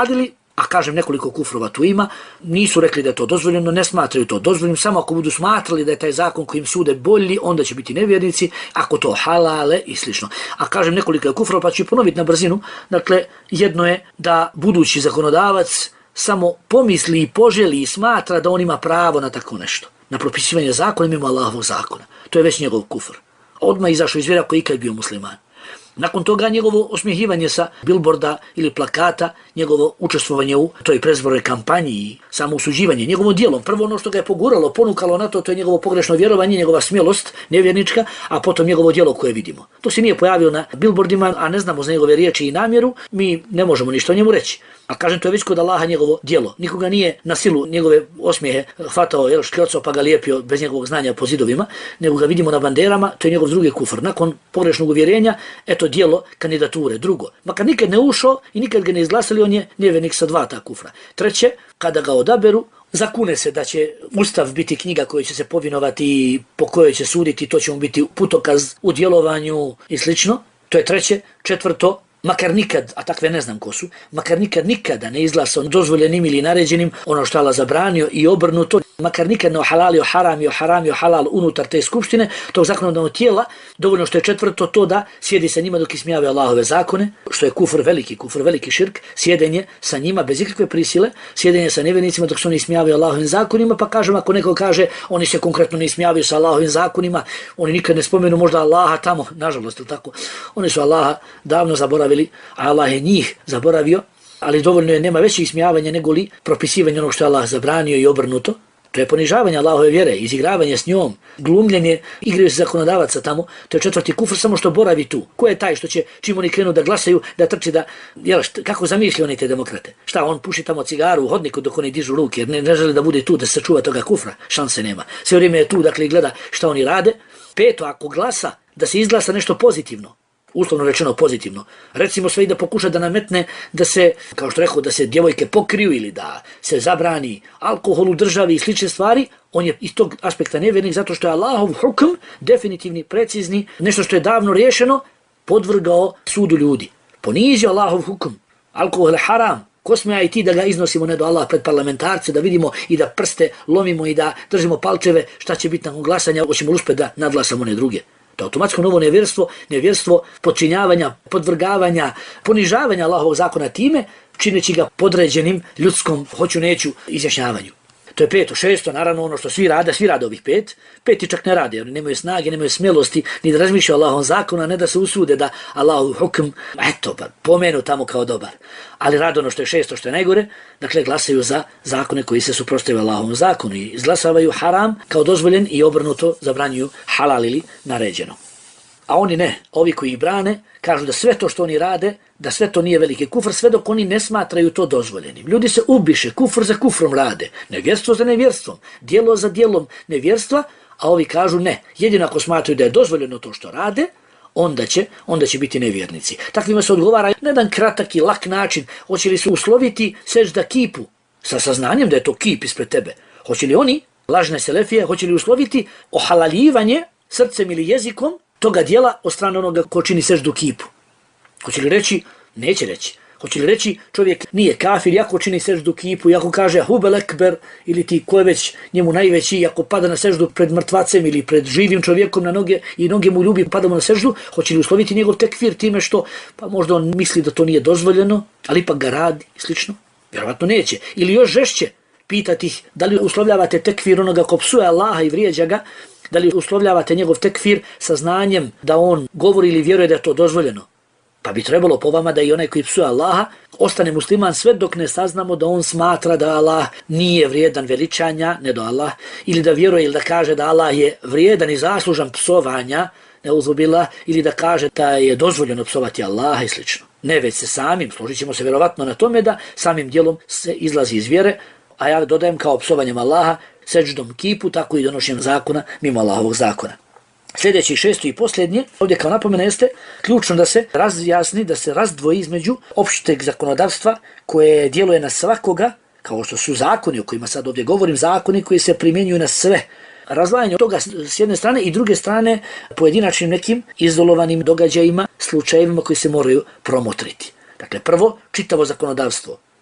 a kažem nekoliko kufrova tu ima, nisu rekli da je to dozvoljeno, ne smatraju to dozvoljenim, samo ako budu smatrali da je taj zakon kojim sude bolji, onda će biti nevjernici, ako to halale i slično. A kažem nekoliko kufrova, pa ću ponoviti na brzinu, dakle, jedno je da budući zakonodavac samo pomisli i poželi i smatra da on ima pravo na tako nešto, na propisivanje zakona mimo Allahovog zakona. To je već njegov kufr. Odmah izašao iz vjere ako je ikad bio musliman. Nakon toga njegovo osmjehivanje sa bilborda ili plakata, njegovo učestvovanje u toj predizbornoj kampanji i samo usuđivanje, njegovom djelom. Prvo ono što ga je poguralo, ponukalo na to, to je njegovo pogrešno vjerovanje, njegova smjelost nevjernička, a potom njegovo djelo koje vidimo. To se nije pojavio na bilbordima, a ne znamo za njegove riječi i namjeru, mi ne možemo ništa o njemu reći. A kažem, to je već kod Allaha njegovo djelo. Nikoga nije na silu njegove osmijehe hvatao, jel, škljocao pa ga lijepio bez njegovog znanja po zidovima, nego ga vidimo na banderama, to je njegov drugi kufr. Nakon pogrešnog uvjerenja, eto djelo kandidature. Drugo, makar nikad ne ušao i nikad ga ne izglasali, on je nevjernik sa dva ta kufra. Treće, kada ga odaberu, zakune se da će Ustav biti knjiga koja će se povinovati i po kojoj će suditi, to će mu biti putokaz u djelovanju i slično. To je treće. Četvrto, makar nikad, a takve ne znam ko su, makar nikad nikada ne izglasao dozvoljenim ili naređenim ono što Allah zabranio i obrnuto, makar nikad ne ohalalio haram i oharamio halal unutar te skupštine, tog zakonodavnog tijela, dovoljno što je četvrto to da sjedi sa njima dok ismijave Allahove zakone, što je kufr veliki, kufr veliki širk, sjedenje sa njima bez ikakve prisile, sjedenje sa nevjernicima dok se oni ismijavaju Allahovim zakonima, pa kažem ako neko kaže oni se konkretno ne ismijavaju sa Allahovim zakonima, oni nikad ne spomenu možda Allaha tamo, nažalost, tako, oni su Allaha davno zaboravili, a Allah je njih zaboravio, ali dovoljno je, nema veće ismijavanja nego li propisivanje onog što je Allah zabranio i obrnuto. To je ponižavanje Allahove vjere, izigravanje s njom, glumljenje, igraju se zakonodavaca tamo, to je četvrti kufr, samo što boravi tu. Ko je taj što će, čim oni krenu da glasaju, da trči da, jel, šta, kako zamišlja oni te demokrate? Šta, on puši tamo cigaru u hodniku dok oni dižu ruke, jer ne, ne želi da bude tu, da se čuva toga kufra, šanse nema. Sve vrijeme je tu, dakle, gleda šta oni rade. Peto, ako glasa, da se izglasa nešto pozitivno, uslovno rečeno pozitivno. Recimo sve i da pokuša da nametne da se, kao što rekao, da se djevojke pokriju ili da se zabrani alkohol u državi i slične stvari, on je iz tog aspekta nevjernik zato što je Allahov hukm, definitivni, precizni, nešto što je davno riješeno, podvrgao sudu ljudi. Ponizio Allahov hukm. Alkohol je haram. Ko smo ja i ti da ga iznosimo ne do Allah pred parlamentarce, da vidimo i da prste lomimo i da držimo palčeve šta će biti nakon glasanja, hoćemo uspjeti da nadglasamo one druge. To je automatsko novo nevjerstvo, nevjerstvo podčinjavanja, podvrgavanja, ponižavanja Allahovog zakona time, čineći ga podređenim ljudskom hoću neću izjašnjavanju. To je peto. Šesto, naravno ono što svi rade, svi rade ovih pet, peti čak ne rade, oni nemaju snage, nemaju smjelosti, ni da razmišljaju o Allahovom zakonu, a ne da se usude da Allahov hukm, eto, pa pomenu tamo kao dobar. Ali rade ono što je šesto, što je najgore, dakle glasaju za zakone koji se suprotstavljaju Allahovom zakonu i izglasavaju haram kao dozvoljen i obrnuto zabranjuju halal ili naređeno. A oni ne, ovi koji ih brane, kažu da sve to što oni rade, da sve to nije veliki kufr, sve dok oni ne smatraju to dozvoljenim. Ljudi se ubiše, kufr za kufrom rade, nevjerstvo za nevjerstvom, djelo za djelom nevjerstva, a ovi kažu ne. Jedino ako smatraju da je dozvoljeno to što rade, onda će, onda će biti nevjernici. Takvima se odgovara na jedan kratak i lak način. Hoće li se usloviti sežda kipu sa saznanjem da je to kip ispred tebe? Hoće li oni, lažne selefije, hoće li usloviti ohalaljivanje srcem ili jezikom toga dijela od strane onoga ko čini seždu kipu? Hoće li reći? Neće reći. Hoće li reći čovjek nije kafir, jako čini seždu kipu, jako kaže hubel ekber, ili ti ko je već njemu najveći, ako pada na seždu pred mrtvacem ili pred živim čovjekom na noge i noge mu ljubi, padamo na seždu, hoće li usloviti njegov tekfir time što, pa možda on misli da to nije dozvoljeno, ali ipak ga radi i slično? Vjerovatno neće. Ili još žešće pitati ih da li uslovljavate tekfir onoga ko psuje Allaha i vrijeđa ga, da li uslovljavate njegov tekfir sa znanjem da on govori ili vjeruje da je to dozvoljeno? Pa bi trebalo po vama da i onaj koji psuje Allaha ostane musliman sve dok ne saznamo da on smatra da Allah nije vrijedan veličanja, ne do Allah, ili da vjeruje ili da kaže da Allah je vrijedan i zaslužan psovanja, ne uzubila, ili da kaže da je dozvoljeno psovati Allaha i slično. Ne već se samim, složit ćemo se vjerovatno na tome da samim dijelom se izlazi iz vjere, a ja dodajem kao psovanjem Allaha, seđdom kipu, tako i donošenjem zakona mimo Allahovog zakona. Sljedeći šesto i posljednje, ovdje kao napomena jeste ključno da se razjasni, da se razdvoji između opšteg zakonodavstva koje djeluje na svakoga, kao što su zakoni o kojima sad ovdje govorim, zakoni koji se primjenjuju na sve. Razvajanje toga s jedne strane i druge strane pojedinačnim nekim izolovanim događajima, slučajevima koji se moraju promotriti. Dakle, prvo, čitavo zakonodavstvo.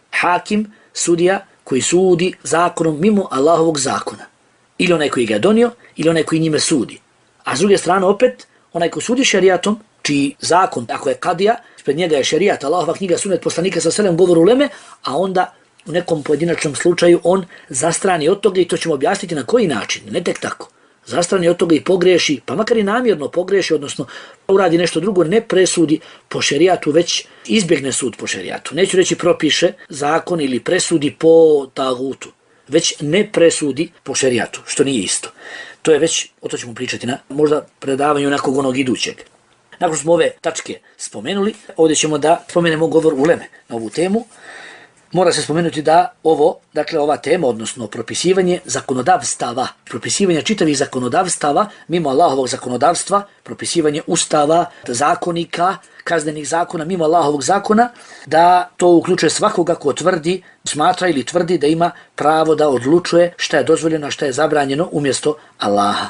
hakim, sudija koji sudi zakonom mimo Allahovog zakona. Ili onaj koji ga je donio, ili onaj koji njime sudi. A s druge strane opet, onaj koji sudi šerijatom, čiji zakon, ako je kadija, pred njega je šerijat, Allahova knjiga, sunet poslanika sa selem, govor uleme, a onda u nekom pojedinačnom slučaju on zastrani od toga i to ćemo objasniti na koji način, ne tek tako. Zastrani od toga i pogreši, pa makar i namjerno pogreši, odnosno uradi nešto drugo, ne presudi po šerijatu, već izbjegne sud po šerijatu. Neću reći propiše zakon ili presudi po tagutu, već ne presudi po šerijatu, što nije isto. To je već, o to ćemo pričati na možda predavanju nekog onog idućeg. Nakon smo ove tačke spomenuli, ovdje ćemo da spomenemo govor uleme na ovu temu. Mora se spomenuti da ovo, dakle ova tema, odnosno propisivanje zakonodavstava, propisivanje čitavih zakonodavstava mimo Allahovog zakonodavstva, propisivanje ustava, zakonika, kaznenih zakona mimo Allahovog zakona, da to uključuje svakoga ko tvrdi, smatra ili tvrdi da ima pravo da odlučuje šta je dozvoljeno, a šta je zabranjeno umjesto Allaha.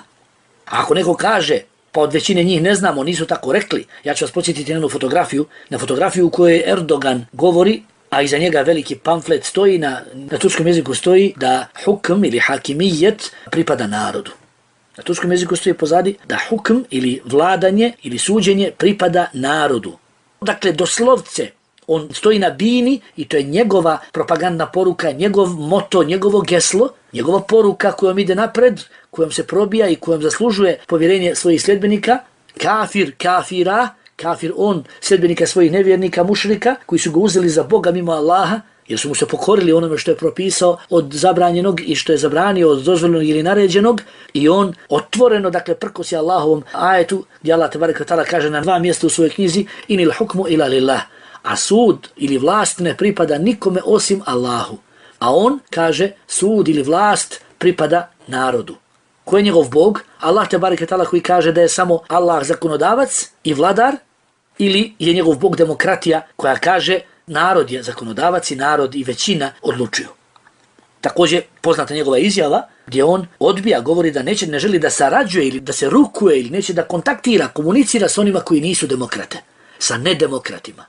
A ako neko kaže, pa od većine njih ne znamo, nisu tako rekli, ja ću vas podsjetiti na jednu fotografiju, na fotografiju u kojoj Erdogan govori, a iza njega veliki pamflet stoji, na, na turskom jeziku stoji da hukm ili hakimijet pripada narodu. Na turskom jeziku stoji pozadi da hukm ili vladanje ili suđenje pripada narodu. Dakle, doslovce, on stoji na bini i to je njegova propagandna poruka, njegov moto, njegovo geslo, njegova poruka kojom ide napred, kojom se probija i kojom zaslužuje povjerenje svojih sljedbenika, kafir, kafira, kafir on, sljedbenika svojih nevjernika, mušrika, koji su ga uzeli za Boga mimo Allaha, jer su mu se pokorili onome što je propisao od zabranjenog i što je zabranio od dozvoljenog ili naređenog, i on otvoreno, dakle, prkosi Allahovom ajetu, gdje Allah tebareke ve taala kaže na dva mjesta u svojoj knjizi, inil hukmu ila lillah, a sud ili vlast ne pripada nikome osim Allahu. A on kaže, sud ili vlast pripada narodu. Ko je njegov Bog? Allah tebareke ve taala, koji kaže da je samo Allah zakonodavac i vladar, ili je njegov Bog demokratija koja kaže narod je zakonodavac i narod i većina odlučuju. Također poznata njegova izjava gdje on odbija, govori da neće, ne želi da sarađuje ili da se rukuje ili neće da kontaktira, komunicira s onima koji nisu demokrate, sa nedemokratima.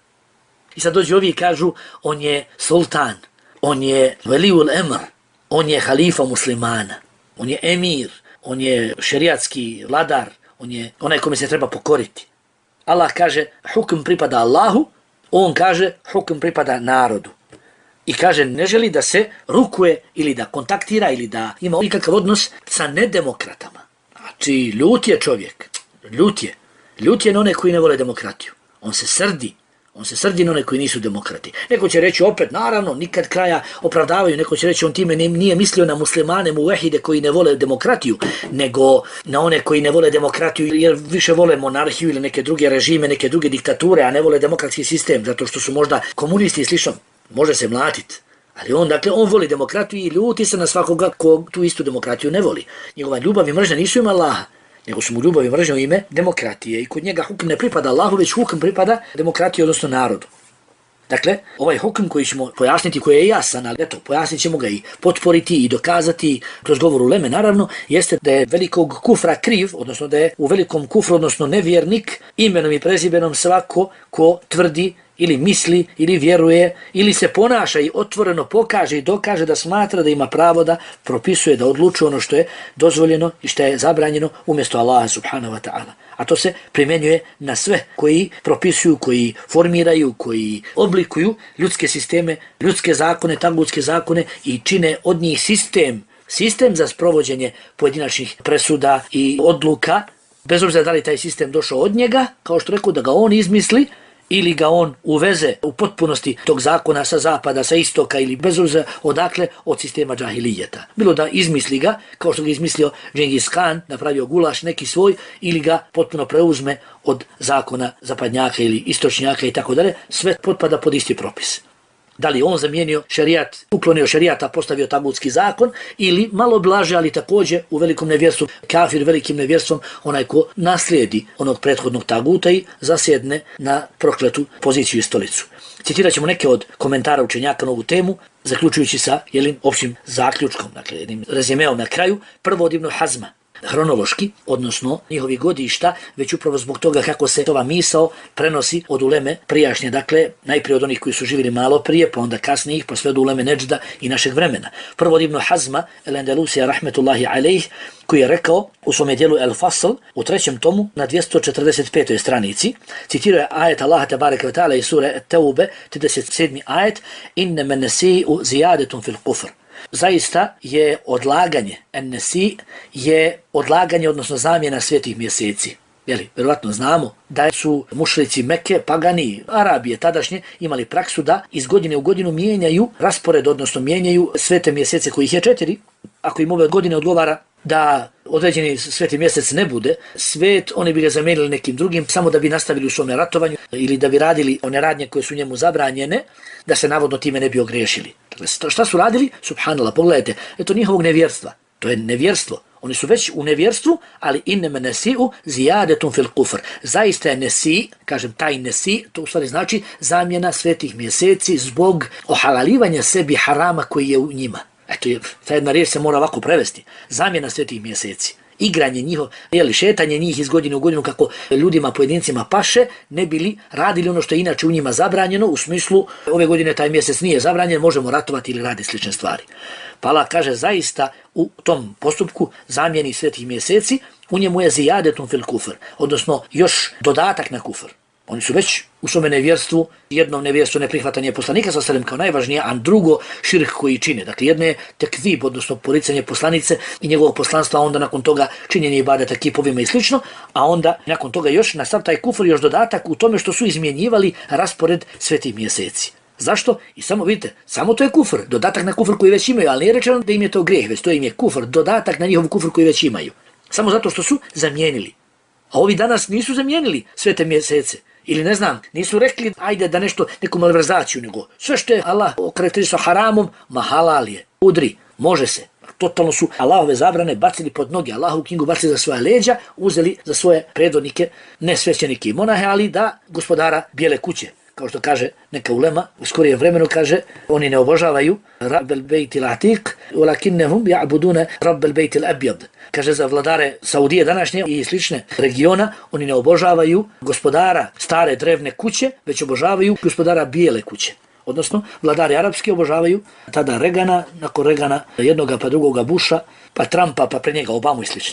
I sad dođu ovi i kažu on je sultan, on je veliul emr, on je halifa muslimana, on je emir, on je šerijatski vladar, on je onaj kome se treba pokoriti. Allah kaže hukm pripada Allahu, on kaže hukm pripada narodu. I kaže ne želi da se rukuje ili da kontaktira ili da ima nikakav odnos sa nedemokratama. Znači ljut je čovjek, ljut je. Ljut je na one koji ne vole demokratiju. On se srdi. On se srdi na one koji nisu demokrati. Neko će reći opet, naravno, nikad kraja opravdavaju, neko će reći on time nije mislio na muslimane muvehide koji ne vole demokratiju, nego na one koji ne vole demokratiju jer više vole monarhiju ili neke druge režime, neke druge diktature, a ne vole demokratski sistem, zato što su možda komunisti i slično. Može se mlatiti. Ali on, dakle, on voli demokratiju i ljuti se na svakoga ko tu istu demokratiju ne voli. Njegova ljubav i mržnja nisu ima Allaha, nego su mu ljubav i mržnja u ime demokratije. I kod njega hukm ne pripada Allahu, već hukm pripada demokratiji, odnosno narodu. Dakle, ovaj hukm koji ćemo pojasniti, koji je jasan, ali eto, pojasnit ćemo ga i potporiti i dokazati kroz govor uleme, naravno, jeste da je velikog kufra kriv, odnosno da je u velikom kufru, odnosno nevjernik, imenom i prezimenom svako ko tvrdi ili misli, ili vjeruje, ili se ponaša i otvoreno pokaže i dokaže da smatra da ima pravo da propisuje, da odlučuje ono što je dozvoljeno i što je zabranjeno umjesto Allaha subhanahu wa ta'ala. A to se primjenjuje na sve koji propisuju, koji formiraju, koji oblikuju ljudske sisteme, ljudske zakone, tagutske zakone i čine od njih sistem, sistem za sprovođenje pojedinačnih presuda i odluka, bez obzira da li taj sistem došao od njega, kao što rekao da ga on izmisli, ili ga on uveze u potpunosti tog zakona sa zapada, sa istoka ili bez obzira odakle od sistema džahilijeta. Bilo da izmisli ga, kao što ga izmislio Džengis Khan, napravio gulaš neki svoj, ili ga potpuno preuzme od zakona zapadnjaka ili istočnjaka i tako dalje, sve potpada pod isti propis. Da li on zamijenio šerijat, uklonio šerijata, postavio tagutski zakon, ili malo blaže, ali također u velikom nevjerstvu, kafir velikim nevjerstvom, onaj ko naslijedi onog prethodnog taguta i zasjedne na prokletu poziciju i stolicu. Citirat ćemo neke od komentara učenjaka na ovu temu, zaključujući sa jednim općim zaključkom, dakle jednim rezimeom na kraju. Prvo od Ibn Hazma. hronološki, odnosno njihovi godišta, već upravo zbog toga kako se ova misao prenosi od uleme prijašnje, dakle najprije od onih koji su živjeli malo prije, pa onda kasnije ih, pa sve od uleme Neđda i našeg vremena. Prvo od Ibn Hazma el-Andalusija rahmetullahi alejh, koji je rekao u svome dijelu El Fasl u trećem tomu na dvjesto četrdeset petoj stranici, citirao je ajet Allaha tebareke ve taala iz sure At-Taube, trideset sedmi ajet: "Innama nasi'u ziyadatun fil kufr." Zaista je odlaganje, en-nasi je odlaganje, odnosno zamjena svetih mjeseci. Jeli, vjerovatno znamo da su mušrici Mekke, pagani, Arabije tadašnje imali praksu da iz godine u godinu mijenjaju raspored, odnosno mijenjaju svete mjesece kojih je četiri. Ako im ove godine odgovara da određeni sveti mjesec ne bude svet, oni bi ga zamijenili nekim drugim samo da bi nastavili u svome ratovanju ili da bi radili one radnje koje su njemu zabranjene, da se navodno time ne bi ogriješili. Dakle, šta su radili? Subhanallah, pogledajte, eto njihovog nevjerstva. To je nevjerstvo. Oni su već u nevjerstvu, ali innama nasi'u ziyadatun fil kufr. Zaista je nesi, kažem taj nesi, to u stvari znači zamjena svetih mjeseci zbog ohalalivanja sebi harama koji je u njima. Eto, ta jedna riječ se mora ovako prevesti. Zamjena svetih mjeseci. Igranje njihovo, jeli, šetanje njih iz godine u godinu kako ljudima, pojedincima paše, ne bili radili ono što je inače u njima zabranjeno, u smislu ove godine taj mjesec nije zabranjen, možemo ratovati ili raditi slične stvari. Pa Allah kaže zaista u tom postupku zamjeni svetih mjeseci, u njemu je ziyadetun fil kufr, odnosno još dodatak na kufr. Oni su već u svome nevjerstvu, jednom nevjerstvu neprihvatanje poslanika sa selem kao najvažnije, a drugo širk koji čine. Dakle, jedno je tekzib, odnosno poricanje poslanice i njegovog poslanstva, a onda nakon toga činjenje ibadeta kipovima i slično, a onda nakon toga još na sav taj kufr još dodatak u tome što su izmjenjivali raspored svetih mjeseci. Zašto? I samo vidite, samo to je kufr, dodatak na kufr koji već imaju, ali nije rečeno da im je to grijeh, već to im je kufr, dodatak na njihov kufr koji već imaju. Samo zato što su zamijenili. A ovi danas nisu zamijenili svete mjesece. Ili ne znam, nisu rekli ajde da nešto, neku malverzaciju, nego sve što je Allah okarakterisao haramom, ma halal je, udri, može se. Totalno su Allahove zabrane bacili pod noge, Allahovu knjigu bacili za svoje leđa, uzeli za svoje predvodnike, ne svećenike i monahe, ali da gospodara bijele kuće. Kao što kaže neka ulema, u skorijem vremenu kaže, oni ne obožavaju Rabbel Bejtil Atik, walakinnahum ya'buduna Rabbel Bejtil Abjad. Kaže za vladare Saudije današnje i slične regiona, oni ne obožavaju gospodara stare drevne kuće, već obožavaju gospodara bijele kuće. Odnosno, vladari arapski obožavaju tada Regana, nakon Regana jednoga pa drugoga Busha, pa Trumpa, pa pre njega Obamu i slične.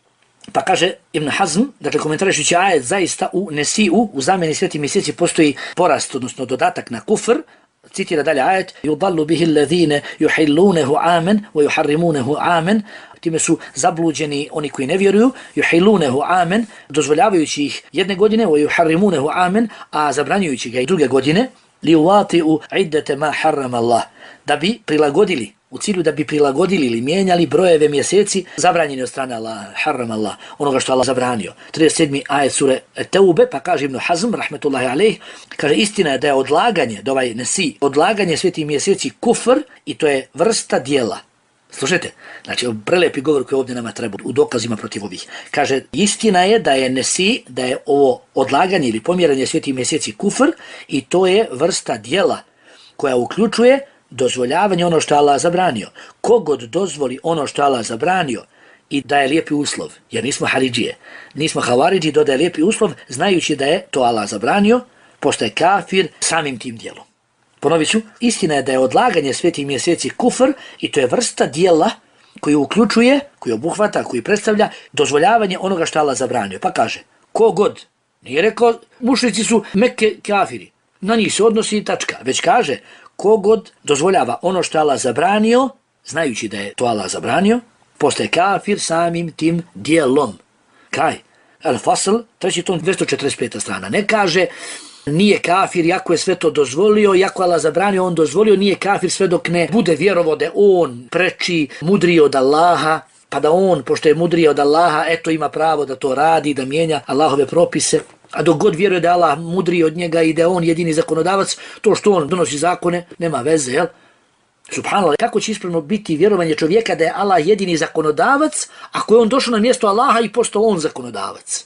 Pa kaže Ibn Hazm, dakle komentarišući ajet, zaista u Nesi'u, u zamjeni svetih mjeseci postoji porast, odnosno dodatak na kufr. Citira dalje ajet: "Yudallu bihi alladhina yuhillunahu aman wa yuharrimunahu aman." Time su zabluđeni oni koji ne vjeruju, yuhillunahu aman, dozvoljavajući ih jedne godine, wa yuharrimunahu aman, a zabranjujući ga i druge godine, liwati'u iddata ma harrama Allah, da bi prilagodili, u cilju da bi prilagodili ili mijenjali brojeve mjeseci zabranjeni od strane Allah, haram Allah, onoga što Allah zabranio. trideset sedmi ajet sure At-Taube, pa kaže Ibn Hazm, rahmetullahi alejh, kaže istina je da je odlaganje, da ovaj nesi, odlaganje svetih mjeseci kufr i to je vrsta dijela. Slušajte, znači prelepi govor koji ovdje nama treba u dokazima protiv ovih. Kaže, istina je da je nesi, da je ovo odlaganje ili pomjeranje svetih mjeseci kufr i to je vrsta dijela koja uključuje dozvoljavanje ono što je Allah zabranio. Kogod dozvoli ono što je Allah zabranio i da je lijepi uslov, jer nismo haridžije, nismo havaridži, dodaje lijepi uslov, znajući da je to Allah zabranio, postaje kafir samim tim dijelom. Ponovit ću, istina je da je odlaganje svetih mjeseci kufr i to je vrsta dijela koji uključuje, koji obuhvata, koji predstavlja dozvoljavanje onoga što je Allah zabranio. Pa kaže, kogod, nije rekao mušrici su Mekke kafiri, na njih se odnosi tačka, već kaže, kogod dozvoljava ono što je Allah zabranio, znajući da je to Allah zabranio, postaje kafir samim tim dijelom. Kraj. El Fasl, treći tom, dvjesto četrdeset peta strana. Ne kaže nije kafir, jako je sve to dozvolio, jako Allah zabranio, on dozvolio, nije kafir sve dok ne bude vjerovo da on preči, mudriji od Allaha, pa da on, pošto je mudriji od Allaha, eto ima pravo da to radi, da mijenja Allahove propise. A dok god vjeruje da je Allah mudriji od njega i da je on jedini zakonodavac, to što on donosi zakone, nema veze, jel? Subhanallah, kako će ispravno biti vjerovanje čovjeka da je Allah jedini zakonodavac, ako je on došao na mjesto Allaha i postao on zakonodavac?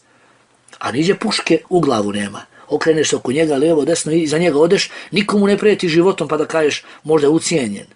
A niđe puške u glavu nema. Okreneš se oko njega, lijevo, desno i za njega odeš, nikomu ne prijeti životom pa da kažeš možda je ucijenjen.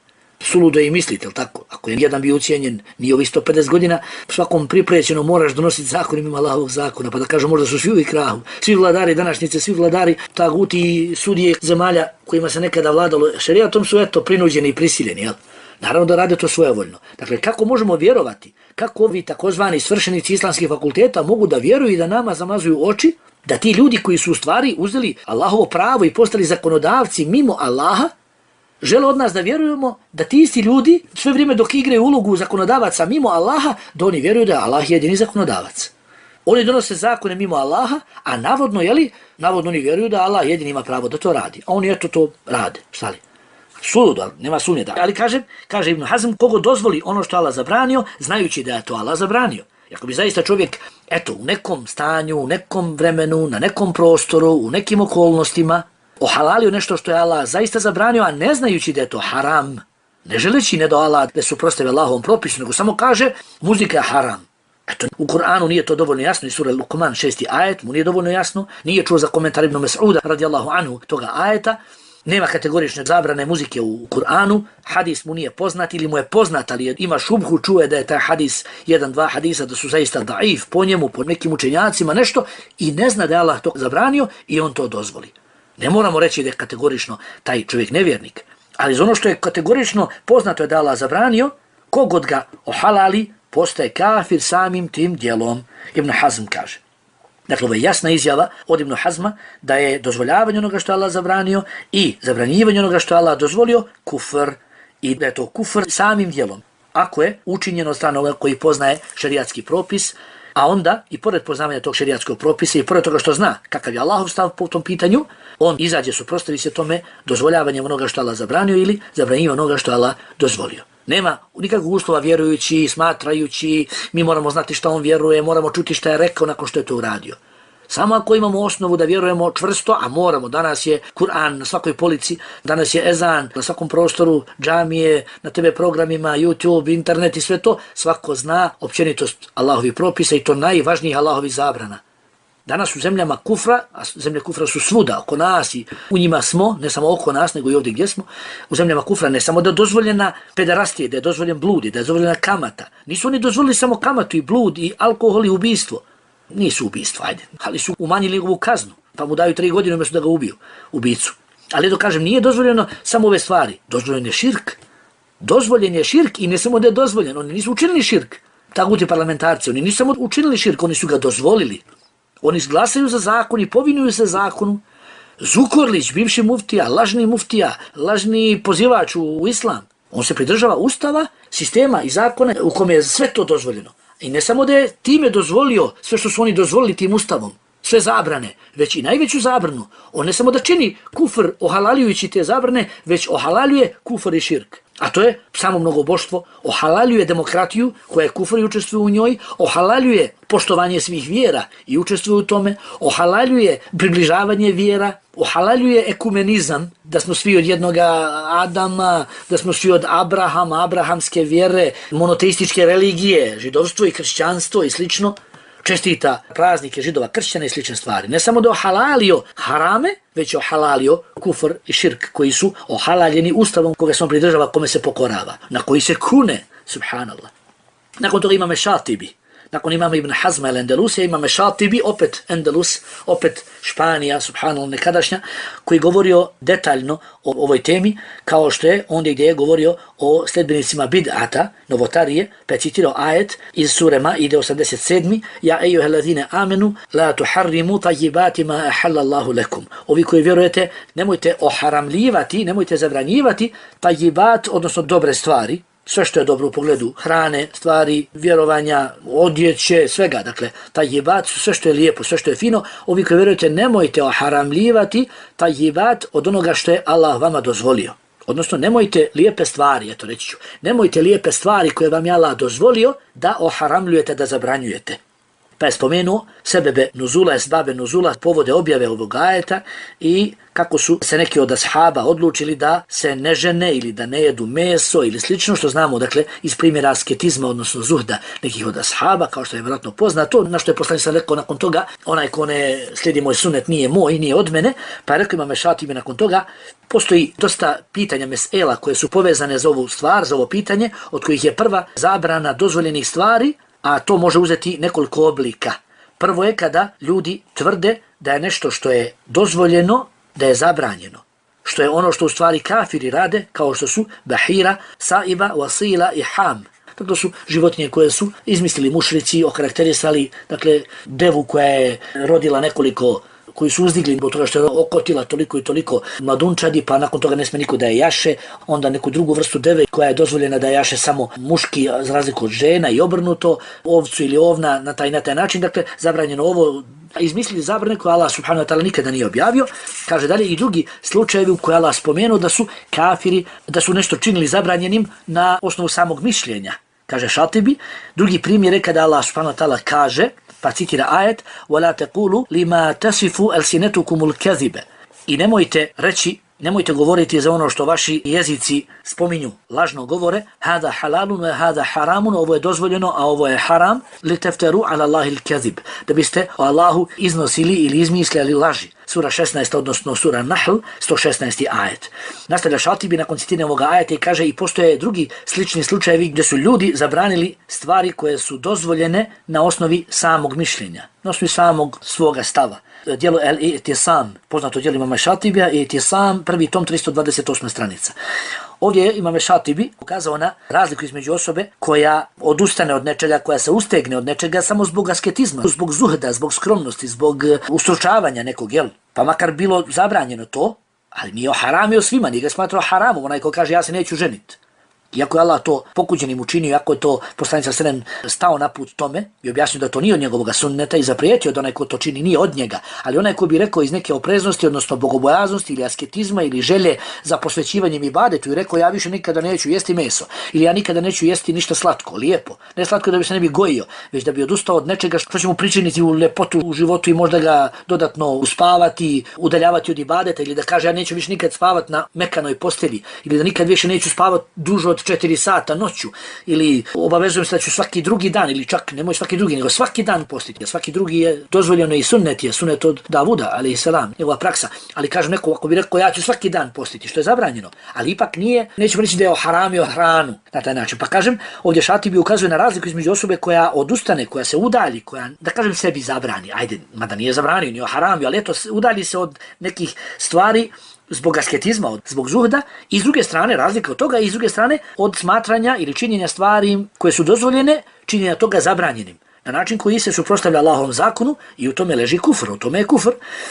suludo je i misliti, jel tako? Ako je jedan bio ucijenjen, nije ovih sto pedeset godina, svakom priprećeno moraš donositi zakon mimo Allahovog zakona, pa da kažu možda su svi u ikrahu, svi vladari današnjice, svi vladari, taguti i sudije zemalja kojima se nekada vladalo šerijatom su eto prinuđeni i prisiljeni, jel? Naravno da rade to svojevoljno. Dakle, kako možemo vjerovati, kako ovi takozvani svršenici islamskih fakulteta mogu da vjeruju i da nama zamazuju oči, da ti ljudi koji su u stvari uzeli Allahovo pravo i postali zakonodavci mimo Allaha, žele od nas da vjerujemo da ti isti ljudi sve vrijeme dok igraju ulogu zakonodavaca mimo Allaha, da oni vjeruju da je Allah jedini zakonodavac. Oni donose zakone mimo Allaha, a navodno, jeli, navodno oni vjeruju da Allah jedini ima pravo da to radi. A oni eto to rade, šta li? Suludo, nema sumnje da. Ali kaže, kaže Ibn Hazm, kogo dozvoli ono što Allah zabranio, znajući da je to Allah zabranio. Ako bi zaista čovjek, eto, u nekom stanju, u nekom vremenu, na nekom prostoru, u nekim okolnostima, ohalalio nešto što je Allah zaista zabranio, a ne znajući da je to haram, ne želeći ne do Allah da su prostave Allahovom propisu, nego samo kaže, muzika je haram. Eto, u Kur'anu nije to dovoljno jasno, i sura Luqman šesti ajet, mu nije dovoljno jasno, nije čuo za komentar Ibn Mas'uda radijallahu anhu toga ajeta, nema kategorične zabrane muzike u Kur'anu, hadis mu nije poznat ili mu je poznat, ali ima šubhu, čuje da je taj hadis, jedan, dva hadisa, da su zaista daif po njemu, po nekim učenjacima, nešto, i ne zna da je Allah to zabranio i on to dozvoli. Ne moramo reći da je kategorično taj čovjek nevjernik, ali za ono što je kategorično poznato je da Allah zabranio, kogod ga ohalali, postaje kafir samim tim djelom. Ibn Hazm kaže. Dakle, ovo je jasna izjava od Ibn Hazma da je dozvoljavanje onoga što Allah zabranio i zabranjivanje onoga što Allah dozvolio kufr i da je to kufr samim djelom. Ako je učinjeno od strane onoga koji poznaje šerijatski propis, a onda i pored poznavanja tog šerijatskog propisa i pored toga što zna kakav je Allahov stav po tom pitanju, on izađe, suprotstavi se tome dozvoljavanjem onoga što Allah zabranio ili zabranjivanje onoga što Allah dozvolio. Nema nikakvog uslova vjerujući, smatrajući, mi moramo znati šta on vjeruje, moramo čuti šta je rekao nakon što je to uradio. Samo ako imamo osnovu da vjerujemo čvrsto, a moramo, danas je Kur'an na svakoj polici, danas je ezan na svakom prostoru, džamije, na te ve programima, YouTube, internet i sve to, svako zna općenitost Allahovi propisa i to najvažnijih Allahovi zabrana. Danas u zemljama kufra, a zemlje kufra su svuda oko nas i u njima smo, ne samo oko nas, nego i ovdje gdje smo, u zemljama kufra ne samo da je dozvoljena pederastija, da je dozvoljen blud, da je dozvoljena kamata. Nisu oni dozvolili samo kamatu i blud i alkohol i ubijstvo. Nisu ubijstvo, ajde, ali su umanjili njegovu kaznu, pa mu daju tri godine umjesto da ga ubiju, ubicu. Ali to kažem, nije dozvoljeno samo ove stvari, dozvoljen je širk. Dozvoljen je širk i ne samo da je dozvoljen, oni nisu učinili širk. Taguti parlamentarci, oni nisu samo učinili širk, oni su ga dozvolili. Oni glasaju za zakon i povinuju se zakonu. Zukorlić, bivši muftija, lažni muftija, lažni pozivač u islam, on se pridržava ustava, sistema i zakone u kome je sve to dozvoljeno. I ne samo da je time dozvolio sve što su oni dozvolili tim ustavom, sve zabrane, već i najveću zabranu. On ne samo da čini kufr ohalaljujući te zabrane, već ohalaljuje kufr i širk. A to je samo mnogoboštvo, ohalaljuje demokratiju koja je kufr i učestvuje u njoj, ohalaljuje poštovanje svih vjera i učestvuje u tome, ohalaljuje približavanje vjera, ohalaljuje ekumenizam, da smo svi od jednoga Adama, da smo svi od Abrahama, abrahamske vjere, monoteističke religije, židovstvo i kršćanstvo i slično. Čestita praznike židova, kršćana i slične stvari. Ne samo da ohalalio harame, već ohalalio kufr i širk koji su ohalaljeni ustavom koga se on pridržava, kome se pokorava, na koji se kune, subhanallah. Nakon toga imame Šatibi, nakon imamo Ibn Hazma el Endelusija, imame Šatibi, opet Endelus, opet Španija, subhanallah, nekadašnja, koji govorio detaljno o ovoj temi, kao što je ondje gdje je govorio o sledbenicima bid'ata, novotarije, pa je citirao ajet iz sure Maide osamdeset sedam. Ja ejuhellazine amenu, la tuharrimu tajibati ma ahallallahu lekum. Ovi koji vjerujete, nemojte oharamljivati, nemojte zabranjivati tajibat, odnosno dobre stvari, sve što je dobro u pogledu hrane, stvari, vjerovanja, odjeće, svega. Dakle, tajibat su sve što je lijepo, sve što je fino. Ovi koji vjerujete, nemojte oharamljivati tajibat od onoga što je Allah vama dozvolio. Odnosno, nemojte lijepe stvari, eto reći ću, nemojte lijepe stvari koje vam je Allah dozvolio da oharamljujete, da zabranjujete. Pa je spomenuo sebebe nuzula, esbabe nuzula, povode objave ovog ajeta i kako su se neki od ashaba odlučili da se ne žene ili da ne jedu meso ili slično, što znamo dakle iz primjera asketizma, odnosno zuhda nekih od ashaba, kao što je vjerojatno poznato, na što je poslanik sam rekao nakon toga, onaj ko ne slijedi moj sunet nije moj, nije od mene, pa je rekao Imam Šatibi nakon toga, postoji dosta pitanja mesela koje su povezane za ovu stvar, za ovo pitanje, od kojih je prva zabrana dozvoljenih stvari, a to može uzeti nekoliko oblika. Prvo je kada ljudi tvrde da je nešto što je dozvoljeno, da je zabranjeno. Što je ono što u stvari kafiri rade, kao što su bahira, saiba, wasila i ham. To su životinje koje su izmislili mušrici, okarakterisali, dakle, devu koja je rodila nekoliko, koji su uzdigli zbog toga što je okotila toliko i toliko mladunčadi, pa nakon toga ne sme niko da je jaše, onda neku drugu vrstu deve koja je dozvoljena da jaše samo muški za razliku od žena i obrnuto, ovcu ili ovna na taj na taj način, dakle, zabranjeno ovo, izmislili zabrane koje Allah subhanahu wa ta'ala nikada nije objavio. Kaže dalje i drugi slučajevi u koje Allah spomenuo da su kafiri, da su nešto činili zabranjenim na osnovu samog mišljenja. Kaže Šatibi, drugi primjer je kada Allah subhanahu wa ta'ala kaže, pa citira ajet, وَلَا تَقُولُوا لِمَا تَسِفُوا أَلْسِنَتُكُمُ الْكَذِبَ. I nemojte reći, nemojte govoriti za ono što vaši jezici spominju, lažno govore, hada halalun wa hada haramun, ovo je dozvoljeno, a ovo je haram, li tefteru ala Allahi il-kezib, da biste o Allahu iznosili ili izmislili laži. Sura šesnaest, odnosno sura Nahl, sto šesnaesti ajet. Nastavlja Šatibi nakon citiranja ovoga ajeta i kaže i postoje drugi slični slučajevi gdje su ljudi zabranili stvari koje su dozvoljene na osnovi samog mišljenja, na osnovi samog svoga stava. Djelo El-I'tisam, poznato djelo Imama Šatibija, I'tisam, prvi tom, tristo dvadeset osma stranica. Ovdje je Imam Šatibi ukazao na razliku između osobe koja odustane od nečega, koja se ustegne od nečega samo zbog asketizma, zbog zuhda, zbog skromnosti, zbog ustručavanja nekog, jel? Pa makar bilo zabranjeno to, ali nije haramio svima, nije ga smatrao haramom, onaj ko kaže ja se neću ženiti. Iako je Allah to pokuđenim učinio, iako je to poslanik sallallahu alejhi ve sellem stao na put tome i objasnio da to nije od njegovog sunneta i zaprijetio da onaj ko to čini nije od njega, ali onaj ko bi rekao iz neke opreznosti, odnosno bogobojaznosti ili asketizma ili želje za posvećivanjem ibadetu i rekao ja više nikada neću jesti meso ili ja nikada neću jesti ništa slatko, lijepo, ne slatko da bi se ne bi gojio, već da bi odustao od nečega što će mu pričiniti u lepotu u životu i možda ga dodatno uspavati, udaljavati od ibadeta ili da kaže ja neću više nikad spavati na mekanoj postelji ili da nikad više neću spavati duže od četiri sata noću ili obavezujem se da ću svaki drugi dan ili čak nemoj svaki drugi nego svaki dan postiti. Svaki drugi je dozvoljeno i sunnet je sunnet od Davuda alejhi selam, njegova praksa. Ali kaže neko ako bi rekao ja ću svaki dan postiti što je zabranjeno, ali ipak nije, nećemo reći da je haramio hranu na taj način. Pa kažem ovdje Šatibi ukazuje na razliku između osobe koja odustane, koja se udalji, koja da kažem sebi zabrani. Ajde, mada nije zabranio, nije haramio, ali eto udalji se od nekih stvari zbog asketizma, zbog zuhda i s druge strane razlika od toga i s druge strane od smatranja ili činjenja stvari koje su dozvoljene, činjenja toga zabranjenim. Na način koji se suprotstavlja Allahovom zakonu i u tome leži kufr, u tome je kufr.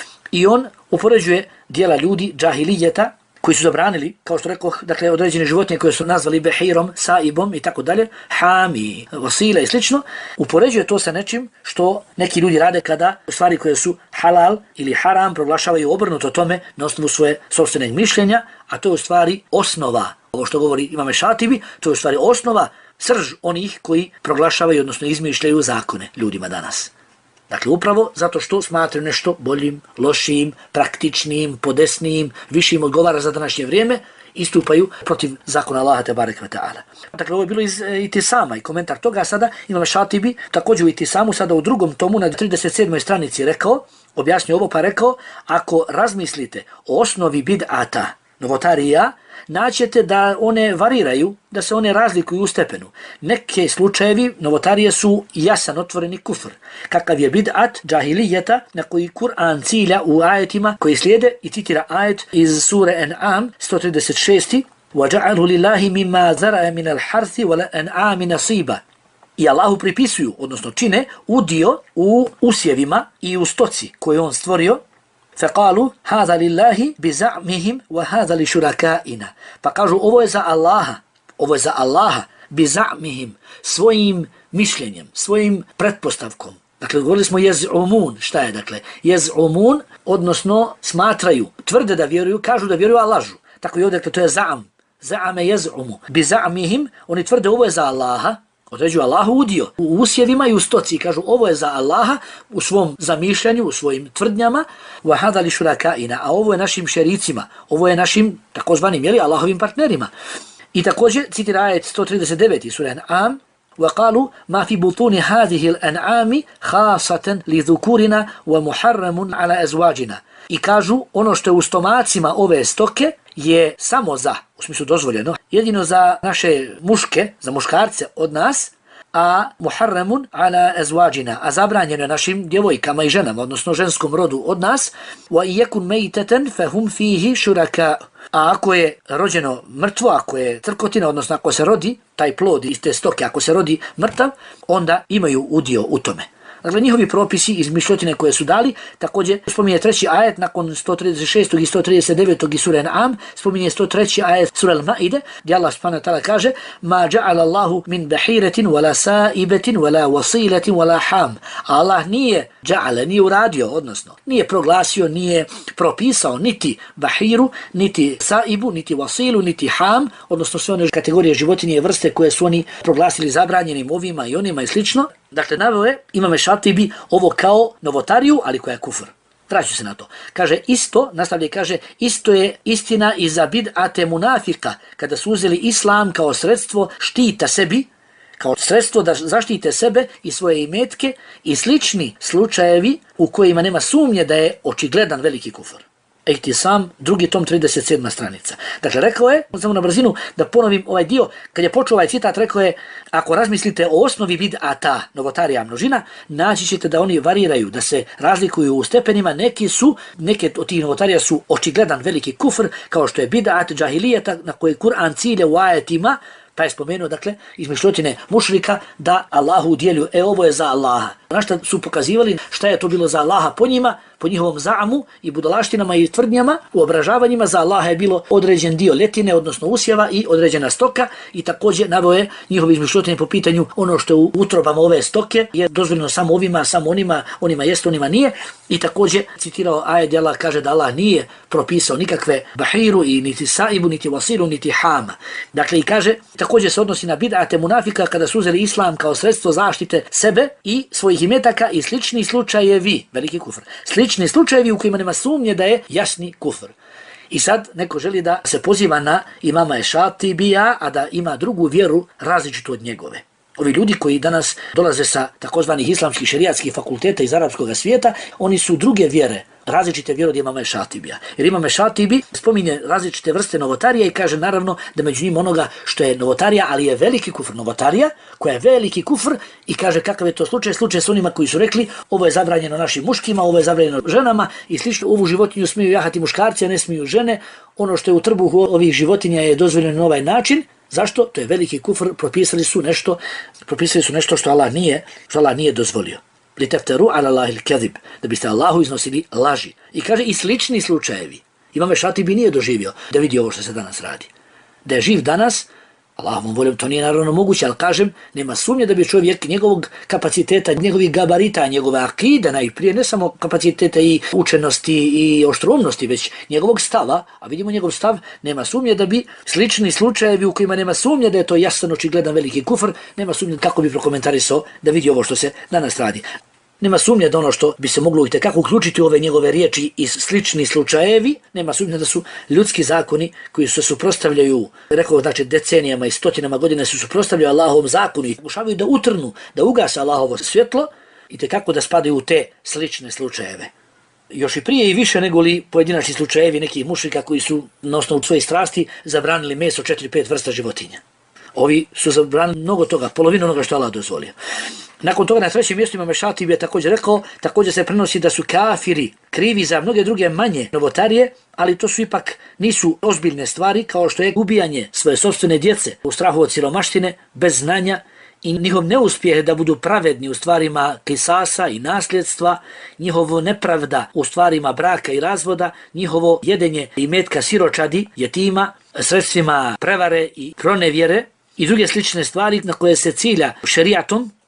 I on upoređuje dijela ljudi džahilijeta koji su zabranili, kao što rekao, dakle određene životinje koje su nazvali behirom, saibom i tako dalje, hami, wasila i slično, upoređuje to sa nečim što neki ljudi rade kada stvari koje su halal ili haram proglašavaju obrnuto tome na osnovu svoje sopstvenog mišljenja, a to je u stvari osnova, ovo što govori Imam Šatibi, to je u stvari osnova, srž onih koji proglašavaju, odnosno izmišljaju zakone ljudima danas. Dakle, upravo zato što smatraju nešto boljim, lošijim, praktičnim, podesnijim, višim odgovara za današnje vrijeme, istupaju protiv zakona Allaha tebarek ve ta'ala. Dakle, ovo je bilo iz I'tisama i komentar toga sada Imam Šatibi, također u I'tisamu, sada u drugom tomu na trideset sedmoj stranici rekao, objasnio ovo pa rekao, ako razmislite o osnovi bid'ata, novotarija, naćete da one variraju, da se one razlikuju u stepenu. Neke slučajevi novotarije su jasan otvoreni kufr, kakav je bid'at džahilijeta na koji Kur'an cilja u ajetima koji slijede i citira ajet iz sure An'am sto trideset šest. وَجَعَلْهُ لِلَّهِ مِمَّا زَرَعَ مِنَ الْحَرْثِ وَلَأَنْعَامِ نَصِيبًا. I Allahu pripisuju, odnosno čine, udio u usjevima i u stoci koju on stvorio, فقالوا هذا لله بزعمهم وهذا لشركائنا. Pa kažu ovo je za Allaha, ovo je za Allaha بزعمهم, svojim mišljenjem, svojim pretpostavkom. Dakle, govorili smo jez'umun, šta je dakle? Jez'umun, odnosno smatraju, tvrde da vjeruju, kažu da vjeruju, a lažu. Tako i ovdje, dakle, to je za'am. Za'ame jez'umu. Biza'mihim, oni tvrde ovo je za Allaha, Određuju Allahu udio u usjevima i u stoci. Kažu ovo je za Allaha u svom zamišljanju, u svojim tvrdnjama. وَهَذَا لِشُرَكَائِنَا, a ovo je našim šericima, ovo je našim takozvanim jeli, Allahovim partnerima. I također citira ajet sto trideset devet sura An'am, وقالوا ما في بطون هذه الأنعام خاصة لذكورنا ومحرم على أزواجنا. I kažu ono što je u stomacima ove stoke je samo za, u smislu dozvoljeno, jedino za naše muške, za muškarce od nas, a muharramun ala azwajina, a zabranjeno našim djevojkama i ženama, odnosno ženskom rodu od nas, wa yakun maytatan fahum fihi shuraka. A ako je rođeno mrtvo, ako je crkotina, odnosno ako se rodi taj plod iz te stoke, ako se rodi mrtav, onda imaju udio u tome. Dakle, njihovi propisi iz mišljotine koje su dali, također spominje treći ajet nakon sto trideset šest i sto trideset devet i sura An'am, spominje sto treći ajet sura Al-Maide, gdje Allah subhanahu wa ta'ala kaže ma ja'ala Allahu min bahiretin wala sa'ibetin wala wasiletin wala ham. Allah nije ja'ala, nije uradio, odnosno nije proglasio, nije propisao niti bahiru, niti sa'ibu, niti wasilu, niti ham, odnosno sve one kategorije životinje i vrste koje su oni proglasili zabranjenim ovima i onima i slično. Dakle, naveo je Imam Šatibi ovo kao novotariju, ali koja je kufr. Vraću se na to. Kaže isto, nastavlja kaže, isto je istina i za bid'ate munafika, kada su uzeli islam kao sredstvo štita sebi, kao sredstvo da zaštite sebe i svoje imetke i slični slučajevi u kojima nema sumnje da je očigledan veliki kufr. Ihtisam, drugi tom, trideset sedma stranica. Dakle, rekao je, samo na brzinu da ponovim ovaj dio, kad je počeo ovaj citat, rekao je, ako razmislite o osnovi bid'ata, novotarija množina, naći ćete da oni variraju, da se razlikuju u stepenima, neki su, neke od tih novotarija su očigledan veliki kufr, kao što je bid'at džahilijeta, na koji Kur'an cilje u ajetima, pa je spomenuo, dakle, izmišljotine mušrika da Allahu udjelju, e ovo je za Allaha. Na šta su pokazivali šta je to bilo za Allaha po njima, po njihovom zaamu i budalaštinama i tvrdnjama, u obražavanjima za Allaha je bilo određen dio letine, odnosno usjeva i određena stoka i također naveo je njihovi izmišljotine po pitanju ono što je u utrobama ove stoke je dozvoljeno samo ovima, samo onima, onima jest, onima nije i također citirao ajet gdje Allah kaže da Allah nije propisao nikakve bahiru i niti saibu, niti wasilu, niti hama. Dakle i kaže, također se odnosi na bid'ate munafika kada su uzeli islam kao sredstvo zaštite sebe i svojih imetaka i slični slučajevi, veliki kufr, slični slučajevi u kojima nema sumnje da je jasni kufr. I sad neko želi da se poziva na imama Šatibija, a da ima drugu vjeru različitu od njegove. Ovi ljudi koji danas dolaze sa takozvanih islamskih šerijatskih fakulteta iz arapskog svijeta, oni su druge vjere, različite vjere od imama Šatibija. Jer imam Šatibi spominje različite vrste novotarija i kaže naravno da među njim onoga što je novotarija, ali je veliki kufr novotarija, koja je veliki kufr i kaže kakav je to slučaj, slučaj s onima koji su rekli ovo je zabranjeno našim muškima, ovo je zabranjeno ženama i slično, ovu životinju smiju jahati muškarci, a ne smiju žene, ono što je u trbuhu ovih životinja je dozvoljeno na ovaj način. Zašto? To je veliki kufr, propisali su nešto, propisali su nešto što Allah nije, što Allah nije dozvolio. Litaftaru ala Allahil kadhib, da biste Allahu iznosili laži. I kaže i slični slučajevi. Imam Šatibi nije doživio da vidi ovo što se danas radi. Da je živ danas, Allahom voljom, to nije naravno moguće, ali kažem, nema sumnje da bi čovjek njegovog kapaciteta, njegovih gabarita, njegove akide, najprije ne samo kapaciteta i učenosti i oštroumnosti, već njegovog stava, a vidimo njegov stav, nema sumnje da bi slični slučajevi u kojima nema sumnje da je to jasan očigledan veliki kufr, nema sumnje kako bi prokomentarisao da vidi ovo što se danas radi. Nema sumnje da ono što bi se moglo itekako uključiti u ove njegove riječi i slični slučajevi, nema sumnje da su ljudski zakoni koji se suprotstavljaju, rekao znači decenijama i stotinama godina se suprotstavljaju Allahovom zakonu i pokušavaju da utrnu, da ugase Allahovo svjetlo i itekako da spadaju u te slične slučajeve. Još i prije i više nego li pojedinačni slučajevi nekih mušrika koji su na osnovu svojih strasti zabranili meso četiri pet vrsta životinja. Ovi su zabranili mnogo toga, polovinu onoga što Allah dozvolio. Nakon toga na trećem mjestu imam Šatib je također rekao, također se prenosi da su kafiri krivi za mnoge druge manje novotarije, ali to su ipak nisu ozbiljne stvari kao što je ubijanje svoje sopstvene djece u strahu od siromaštine, bez znanja i njihov neuspjeh da budu pravedni u stvarima kisasa i nasljedstva, njihovo nepravda u stvarima braka i razvoda, njihovo jedenje imetka siročadi, jetima, sredstvima prevare i pronevjere i druge slične stvari na koje se cilja šerijatom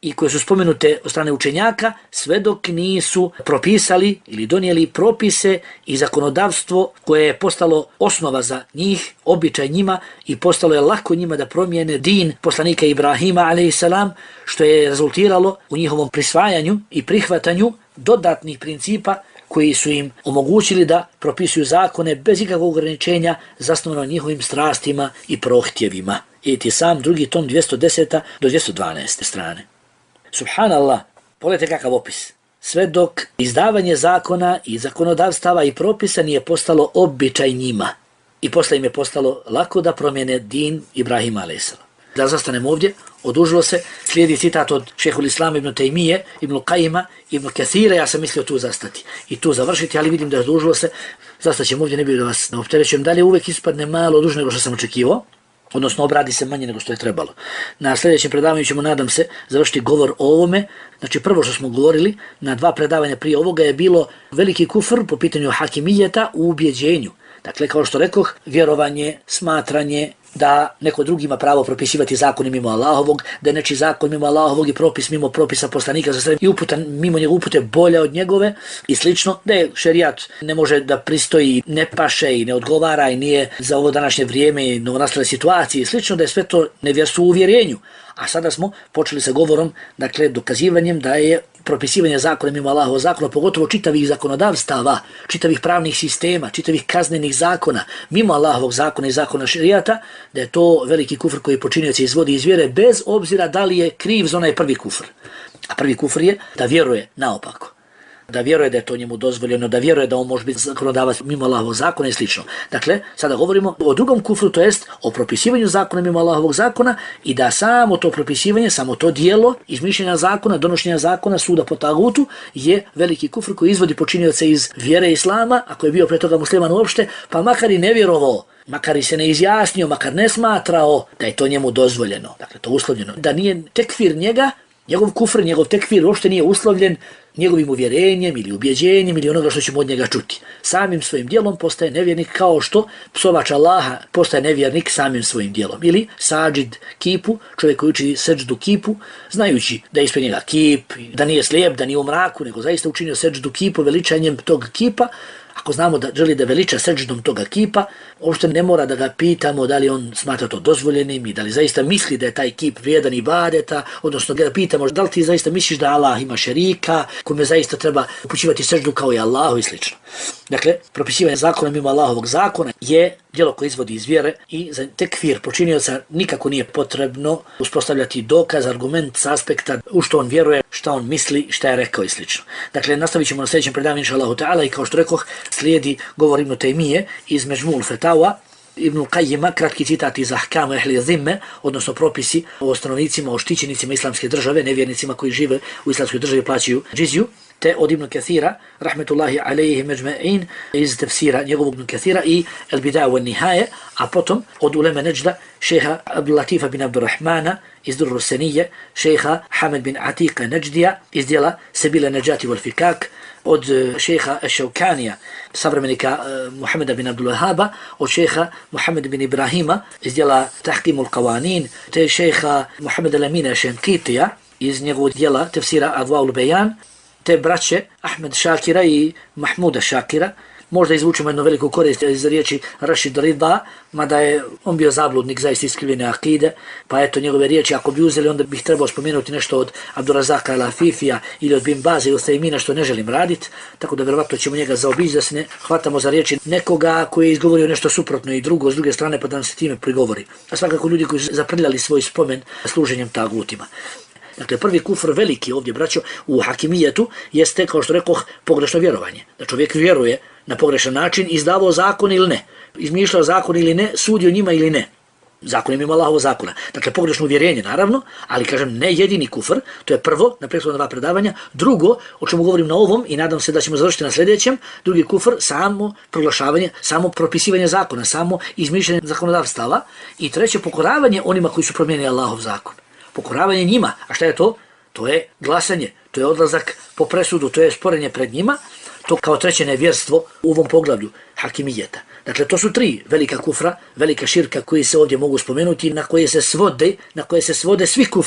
i koje su spomenute od strane učenjaka, sve dok nisu propisali ili donijeli propise i zakonodavstvo koje je postalo osnova za njih, običaj njima i postalo je lako njima da promijene din poslanika Ibrahima alejhiselam, što je rezultiralo u njihovom prisvajanju i prihvatanju dodatnih principa koji su im omogućili da propisuju zakone bez ikakvog ograničenja zasnovano na njihovim strastima i prohtjevima. I ti sam drugi tom dvjesto deseta do dvjesto dvanaeste strane. Subhanallah, pogledajte kakav opis. Sve dok izdavanje zakona i zakonodavstava i propisa nije postalo običaj njima. I posle im je postalo lako da promijene din Ibrahima alejhiselam. Da zastanemo ovdje, odužilo se, slijedi citat od šehhul Islama ibn Tejmije, ibn Kajima, ibn Kathira, ja sam mislio tu zastati i tu završiti, ali vidim da je odužilo se, zastaćemo ovdje, ne bih da vas ne opterećujem, dalje uvijek ispadne malo duže nego što sam očekivao, odnosno obradi se manje nego što je trebalo. Na sljedećem predavanju ćemo, nadam se, završiti govor o ovome. Znači prvo što smo govorili na dva predavanja prije ovoga je bilo veliki kufr po pitanju hakimijeta u ubjeđenju. Dakle, kao što rekoh, vjerovanje, smatranje da neko drugi ima pravo propisivati zakon mimo Allahovog, da je nečiji zakon mimo Allahovog i propis mimo propisa poslanika za sve i uputa mimo njegove upute bolja od njegove i slično, da je šerijat ne može da pristoji, ne paše i ne odgovara i nije za ovo današnje vrijeme i novonastale situacije i slično, da je sve to nevjerstvo u uvjerenju. A sada smo počeli sa govorom, dakle, dokazivanjem da je propisivanje zakona mimo Allahovog zakona, pogotovo čitavih zakonodavstava, čitavih pravnih sistema, čitavih kaznenih zakona, mimo Allahovog zakona i zakona šerijata, da je to veliki kufr koji počinioci izvodi iz vjere bez obzira da li je kriv za onaj prvi kufr. A prvi kufr je da vjeruje naopako. Da vjeruje da je to njemu dozvoljeno, da vjeruje da on može biti zakonodavac mimo Allahovog zakona i slično. Dakle, sada govorimo o drugom kufru, to jest o propisivanju zakona mimo Allahovog zakona i da samo to propisivanje, samo to dijelo izmišljenja zakona, donošenja zakona, suda po tagutu je veliki kufr koji izvodi počinioce iz vjere Islama, ako je bio pre toga musliman uopšte, pa makar i ne vjerovao, makar i se ne izjasnio, makar ne smatrao da je to njemu dozvoljeno, dakle to uslovljeno, da nije tekfir njega, njegov kufr, njegov tekfir uopšte nije uslovljen njegovim uvjerenjem ili ubjeđenjem ili onoga što ćemo od njega čuti. Samim svojim djelom postaje nevjernik kao što psovač Allaha postaje nevjernik samim svojim djelom. Ili sađid kipu, čovjek koji uči seđdu kipu, znajući da je ispred njega kip, da nije slijep, da nije u mraku, nego zaista učinio seđdu kipu veličanjem tog kipa. Ako znamo da želi da veliča seđdom toga kipa, uopšte ne mora da ga pitamo da li on smatra to dozvoljenim i da li zaista misli da je taj kip vrijedan ibadeta, odnosno da ga pitamo da li ti zaista misliš da Allah ima šerika, kome zaista treba upućivati seđdu kao i Allahu i slično. Dakle, propisivanje zakona mimo Allahovog zakona je djelo koje izvodi iz vjere i za tekfir počinioca nikako nije potrebno uspostavljati dokaz, argument s aspekta u što on vjeruje, šta on misli, šta je rekao i slično. Dakle, nastavit ćemo na sljedećem predavanju inšallahu ta'ala i kao što rekoh, slijedi govor Ibn Tejmije iz Međmul Fetawa, Ibn Kajima, kratki citat iz Ahkamu ehli zimme, odnosno propisi o stanovnicima, o štićenicima islamske države, nevjernicima koji žive u islamskoj državi plaćaju džiziju, te od Ibn Kathira, rahmetullahi alejhi međme'in, iz tefsira njegovog Ibn Kathira i El Bidaya wa Nihaje, a potom od uleme Neđda, šeha Abdul Latifa bin Abdurrahmana, iz Durru Senije, šeha Hamed bin Atika Neđdija, iz dijela Sebile Neđati wal Fikak, od šeha Ešaukanija, savremenika uh, Muhammeda bin Abdul Wahaba, od šeha Muhammed bin Ibrahima, iz dijela Tahkimul Qawanin, te šeha Muhammed Al-Amina Šenkitija, iz njegovog dijela tefsira Adwaul Bejan, te braće Ahmed Šakira i Mahmuda Šakira. Možda izvučemo jednu veliku korist iz riječi Rašid Rida, mada je on bio zabludnik zaista iskrivljene akide, pa eto njegove riječi ako bi uzeli onda bih trebao spomenuti nešto od Abdurazaka Al-Afifija ili od Bin Baza i Uthejmina što ne želim raditi, tako da vjerovatno ćemo njega zaobići da se ne hvatamo za riječi nekoga koji je izgovorio nešto suprotno i drugo s druge strane pa da nam se time prigovori. A svakako ljudi koji su zaprljali svoj spomen služenjem tagutima. Dakle, prvi kufr veliki ovdje, braćo, u hakimijetu jeste, kao što rekoh, pogrešno vjerovanje. Da čovjek vjeruje na pogrešan način, izdavao zakon ili ne, izmišljao zakon ili ne, sudio njima ili ne. Zakon je mimo Allahovog zakona. Dakle, pogrešno uvjerenje, naravno, ali kažem, ne jedini kufr, to je prvo, na prethodna dva predavanja. Drugo, o čemu govorim na ovom i nadam se da ćemo završiti na sljedećem, drugi kufr, samo proglašavanje, samo propisivanje zakona, samo izmišljanje zakonodavstava. I treće, pokoravanje onima koji su promijenili Allahov zakon. Pokoravanje njima. A šta je to? To je glasanje, to je odlazak po presudu, to je sporenje pred njima. To kao treće nevjerstvo u ovom poglavlju hakimijeta. Dakle, to su tri velika kufra, velika širka koji se ovdje mogu spomenuti, na koje se svode, na koje se svode svi kufrovi.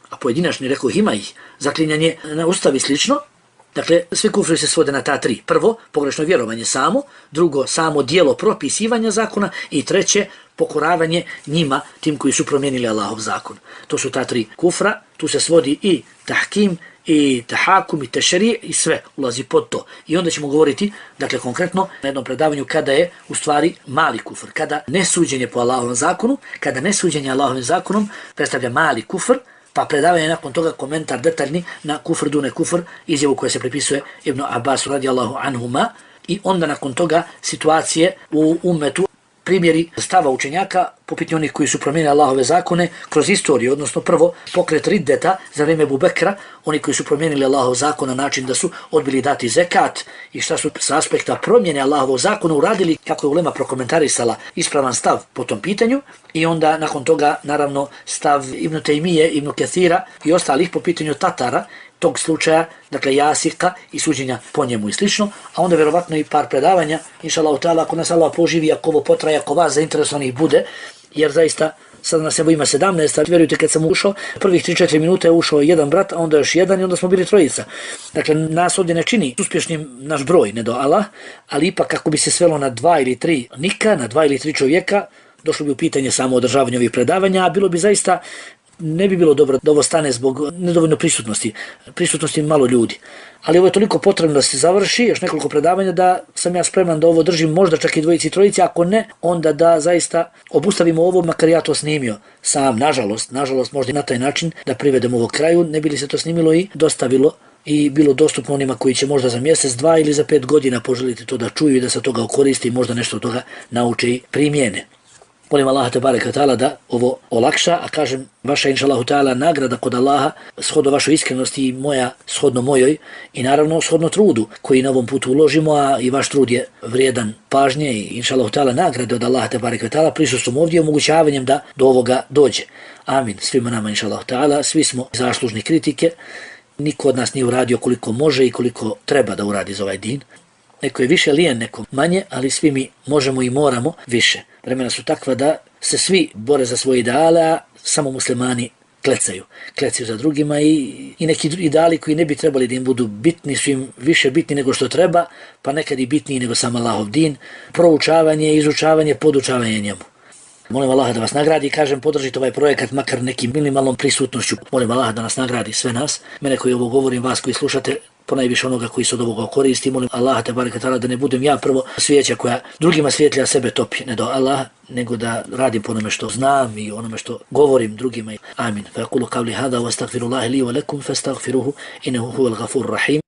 a pojedinačni rekao ima ih, zaklinjanje na ustav i slično. Dakle, svi kufri se svode na ta tri. Prvo, pogrešno vjerovanje samo, drugo, samo dijelo propisivanja zakona i treće, pokoravanje njima, tim koji su promijenili Allahov zakon. To su ta tri kufra, tu se svodi i tahkim, i tahakum, i tešri, i sve ulazi pod to. I onda ćemo govoriti, dakle, konkretno, na jednom predavanju kada je u stvari mali kufr, kada nesuđenje po Allahovom zakonu, kada nesuđenje Allahovim zakonom predstavlja mali kufr, pa predavanje nakon toga komentar detaljni na kufr dune kufr, izjavu koja se pripisuje Ibnu Abbasu radijallahu anhuma, i onda nakon toga situacije u ummetu, primjeri stava učenjaka po pitanju onih koji su promijenili Allahove zakone kroz istoriju, odnosno prvo pokret riddeta za vrijeme Ebu Bekra, oni koji su promijenili Allahov zakon na način da su odbili dati zekat i šta su sa aspekta promjene Allahovog zakona uradili, kako je ulema prokomentarisala ispravan stav po tom pitanju, i onda nakon toga naravno stav Ibn Tejmije, Ibn Kethira i ostalih po pitanju Tatara, tog slučaja, dakle Jasika i suđenja po njemu i slično, a onda vjerovatno i par predavanja, inša Allah, ako nas Allah poživi, ako ovo potraje, ako vas zainteresovanih bude, jer zaista sad nas evo ima sedamnaest, vjerujte kad sam ušao, prvih tri četiri minute je ušao jedan brat, a onda još jedan i onda smo bili trojica. Dakle, nas ovdje ne čini uspješnim naš broj, ne do Allah, ali ipak kako bi se svelo na dva ili tri nika, na dva ili tri čovjeka, došlo bi u pitanje samo održavanje ovih predavanja, a bilo bi zaista, ne bi bilo dobro da ovo stane zbog nedovoljno prisutnosti, prisutnosti malo ljudi. Ali ovo je toliko potrebno da se završi, još nekoliko predavanja, da sam ja spreman da ovo držim možda čak i dvojici i trojici, ako ne, onda da zaista obustavimo ovo, makar ja to snimio sam, nažalost, nažalost možda i na taj način da privedemo ovo kraju, ne bi li se to snimilo i dostavilo i bilo dostupno onima koji će možda za mjesec, dva ili za pet godina poželiti to da čuju i da se toga koristi i možda nešto od toga nauče i primijene. Molim Allaha te bareka ta'ala da ovo olakša, a kažem, vaša inša Allahu ta'ala nagrada kod Allaha shodno vašoj iskrenosti i moja shodno mojoj i naravno shodno trudu koji na ovom putu uložimo, a i vaš trud je vrijedan pažnje i inša Allahu ta'ala nagrade od Allaha te bareka ta'ala prisustvom ovdje omogućavanjem da do ovoga dođe. Amin. Svima nama inša Allahu ta'ala, svi smo zaslužni kritike, niko od nas nije uradio koliko može i koliko treba da uradi za ovaj din. Neko je više lijen, neko manje, ali svi mi možemo i moramo više. Vremena su takva da se svi bore za svoje ideale, a samo muslimani klecaju. Klecaju za drugima i, i neki ideali koji ne bi trebali da im budu bitni su im više bitni nego što treba, pa nekad i bitniji nego sam Allahov din, proučavanje, izučavanje, podučavanje njemu. Molim Allaha da vas nagradi i kažem podržite ovaj projekat makar nekim minimalnom prisutnošću. Molim Allaha da nas nagradi sve nas, mene koji ovo govorim, vas koji slušate, ponajviše onoga koji se od ovoga koristi. Molim Allaha te bareke ta'ala da ne budem ja prvo svijeća koja drugima svijetlja sebe topi, ne do Allaha, nego da radim po onome što znam i onome što govorim drugima. Amin. Fa aqulu qavli hada wa astaghfirullaha li wa lakum fastaghfiruhu innahu huwal ghafurur rahim.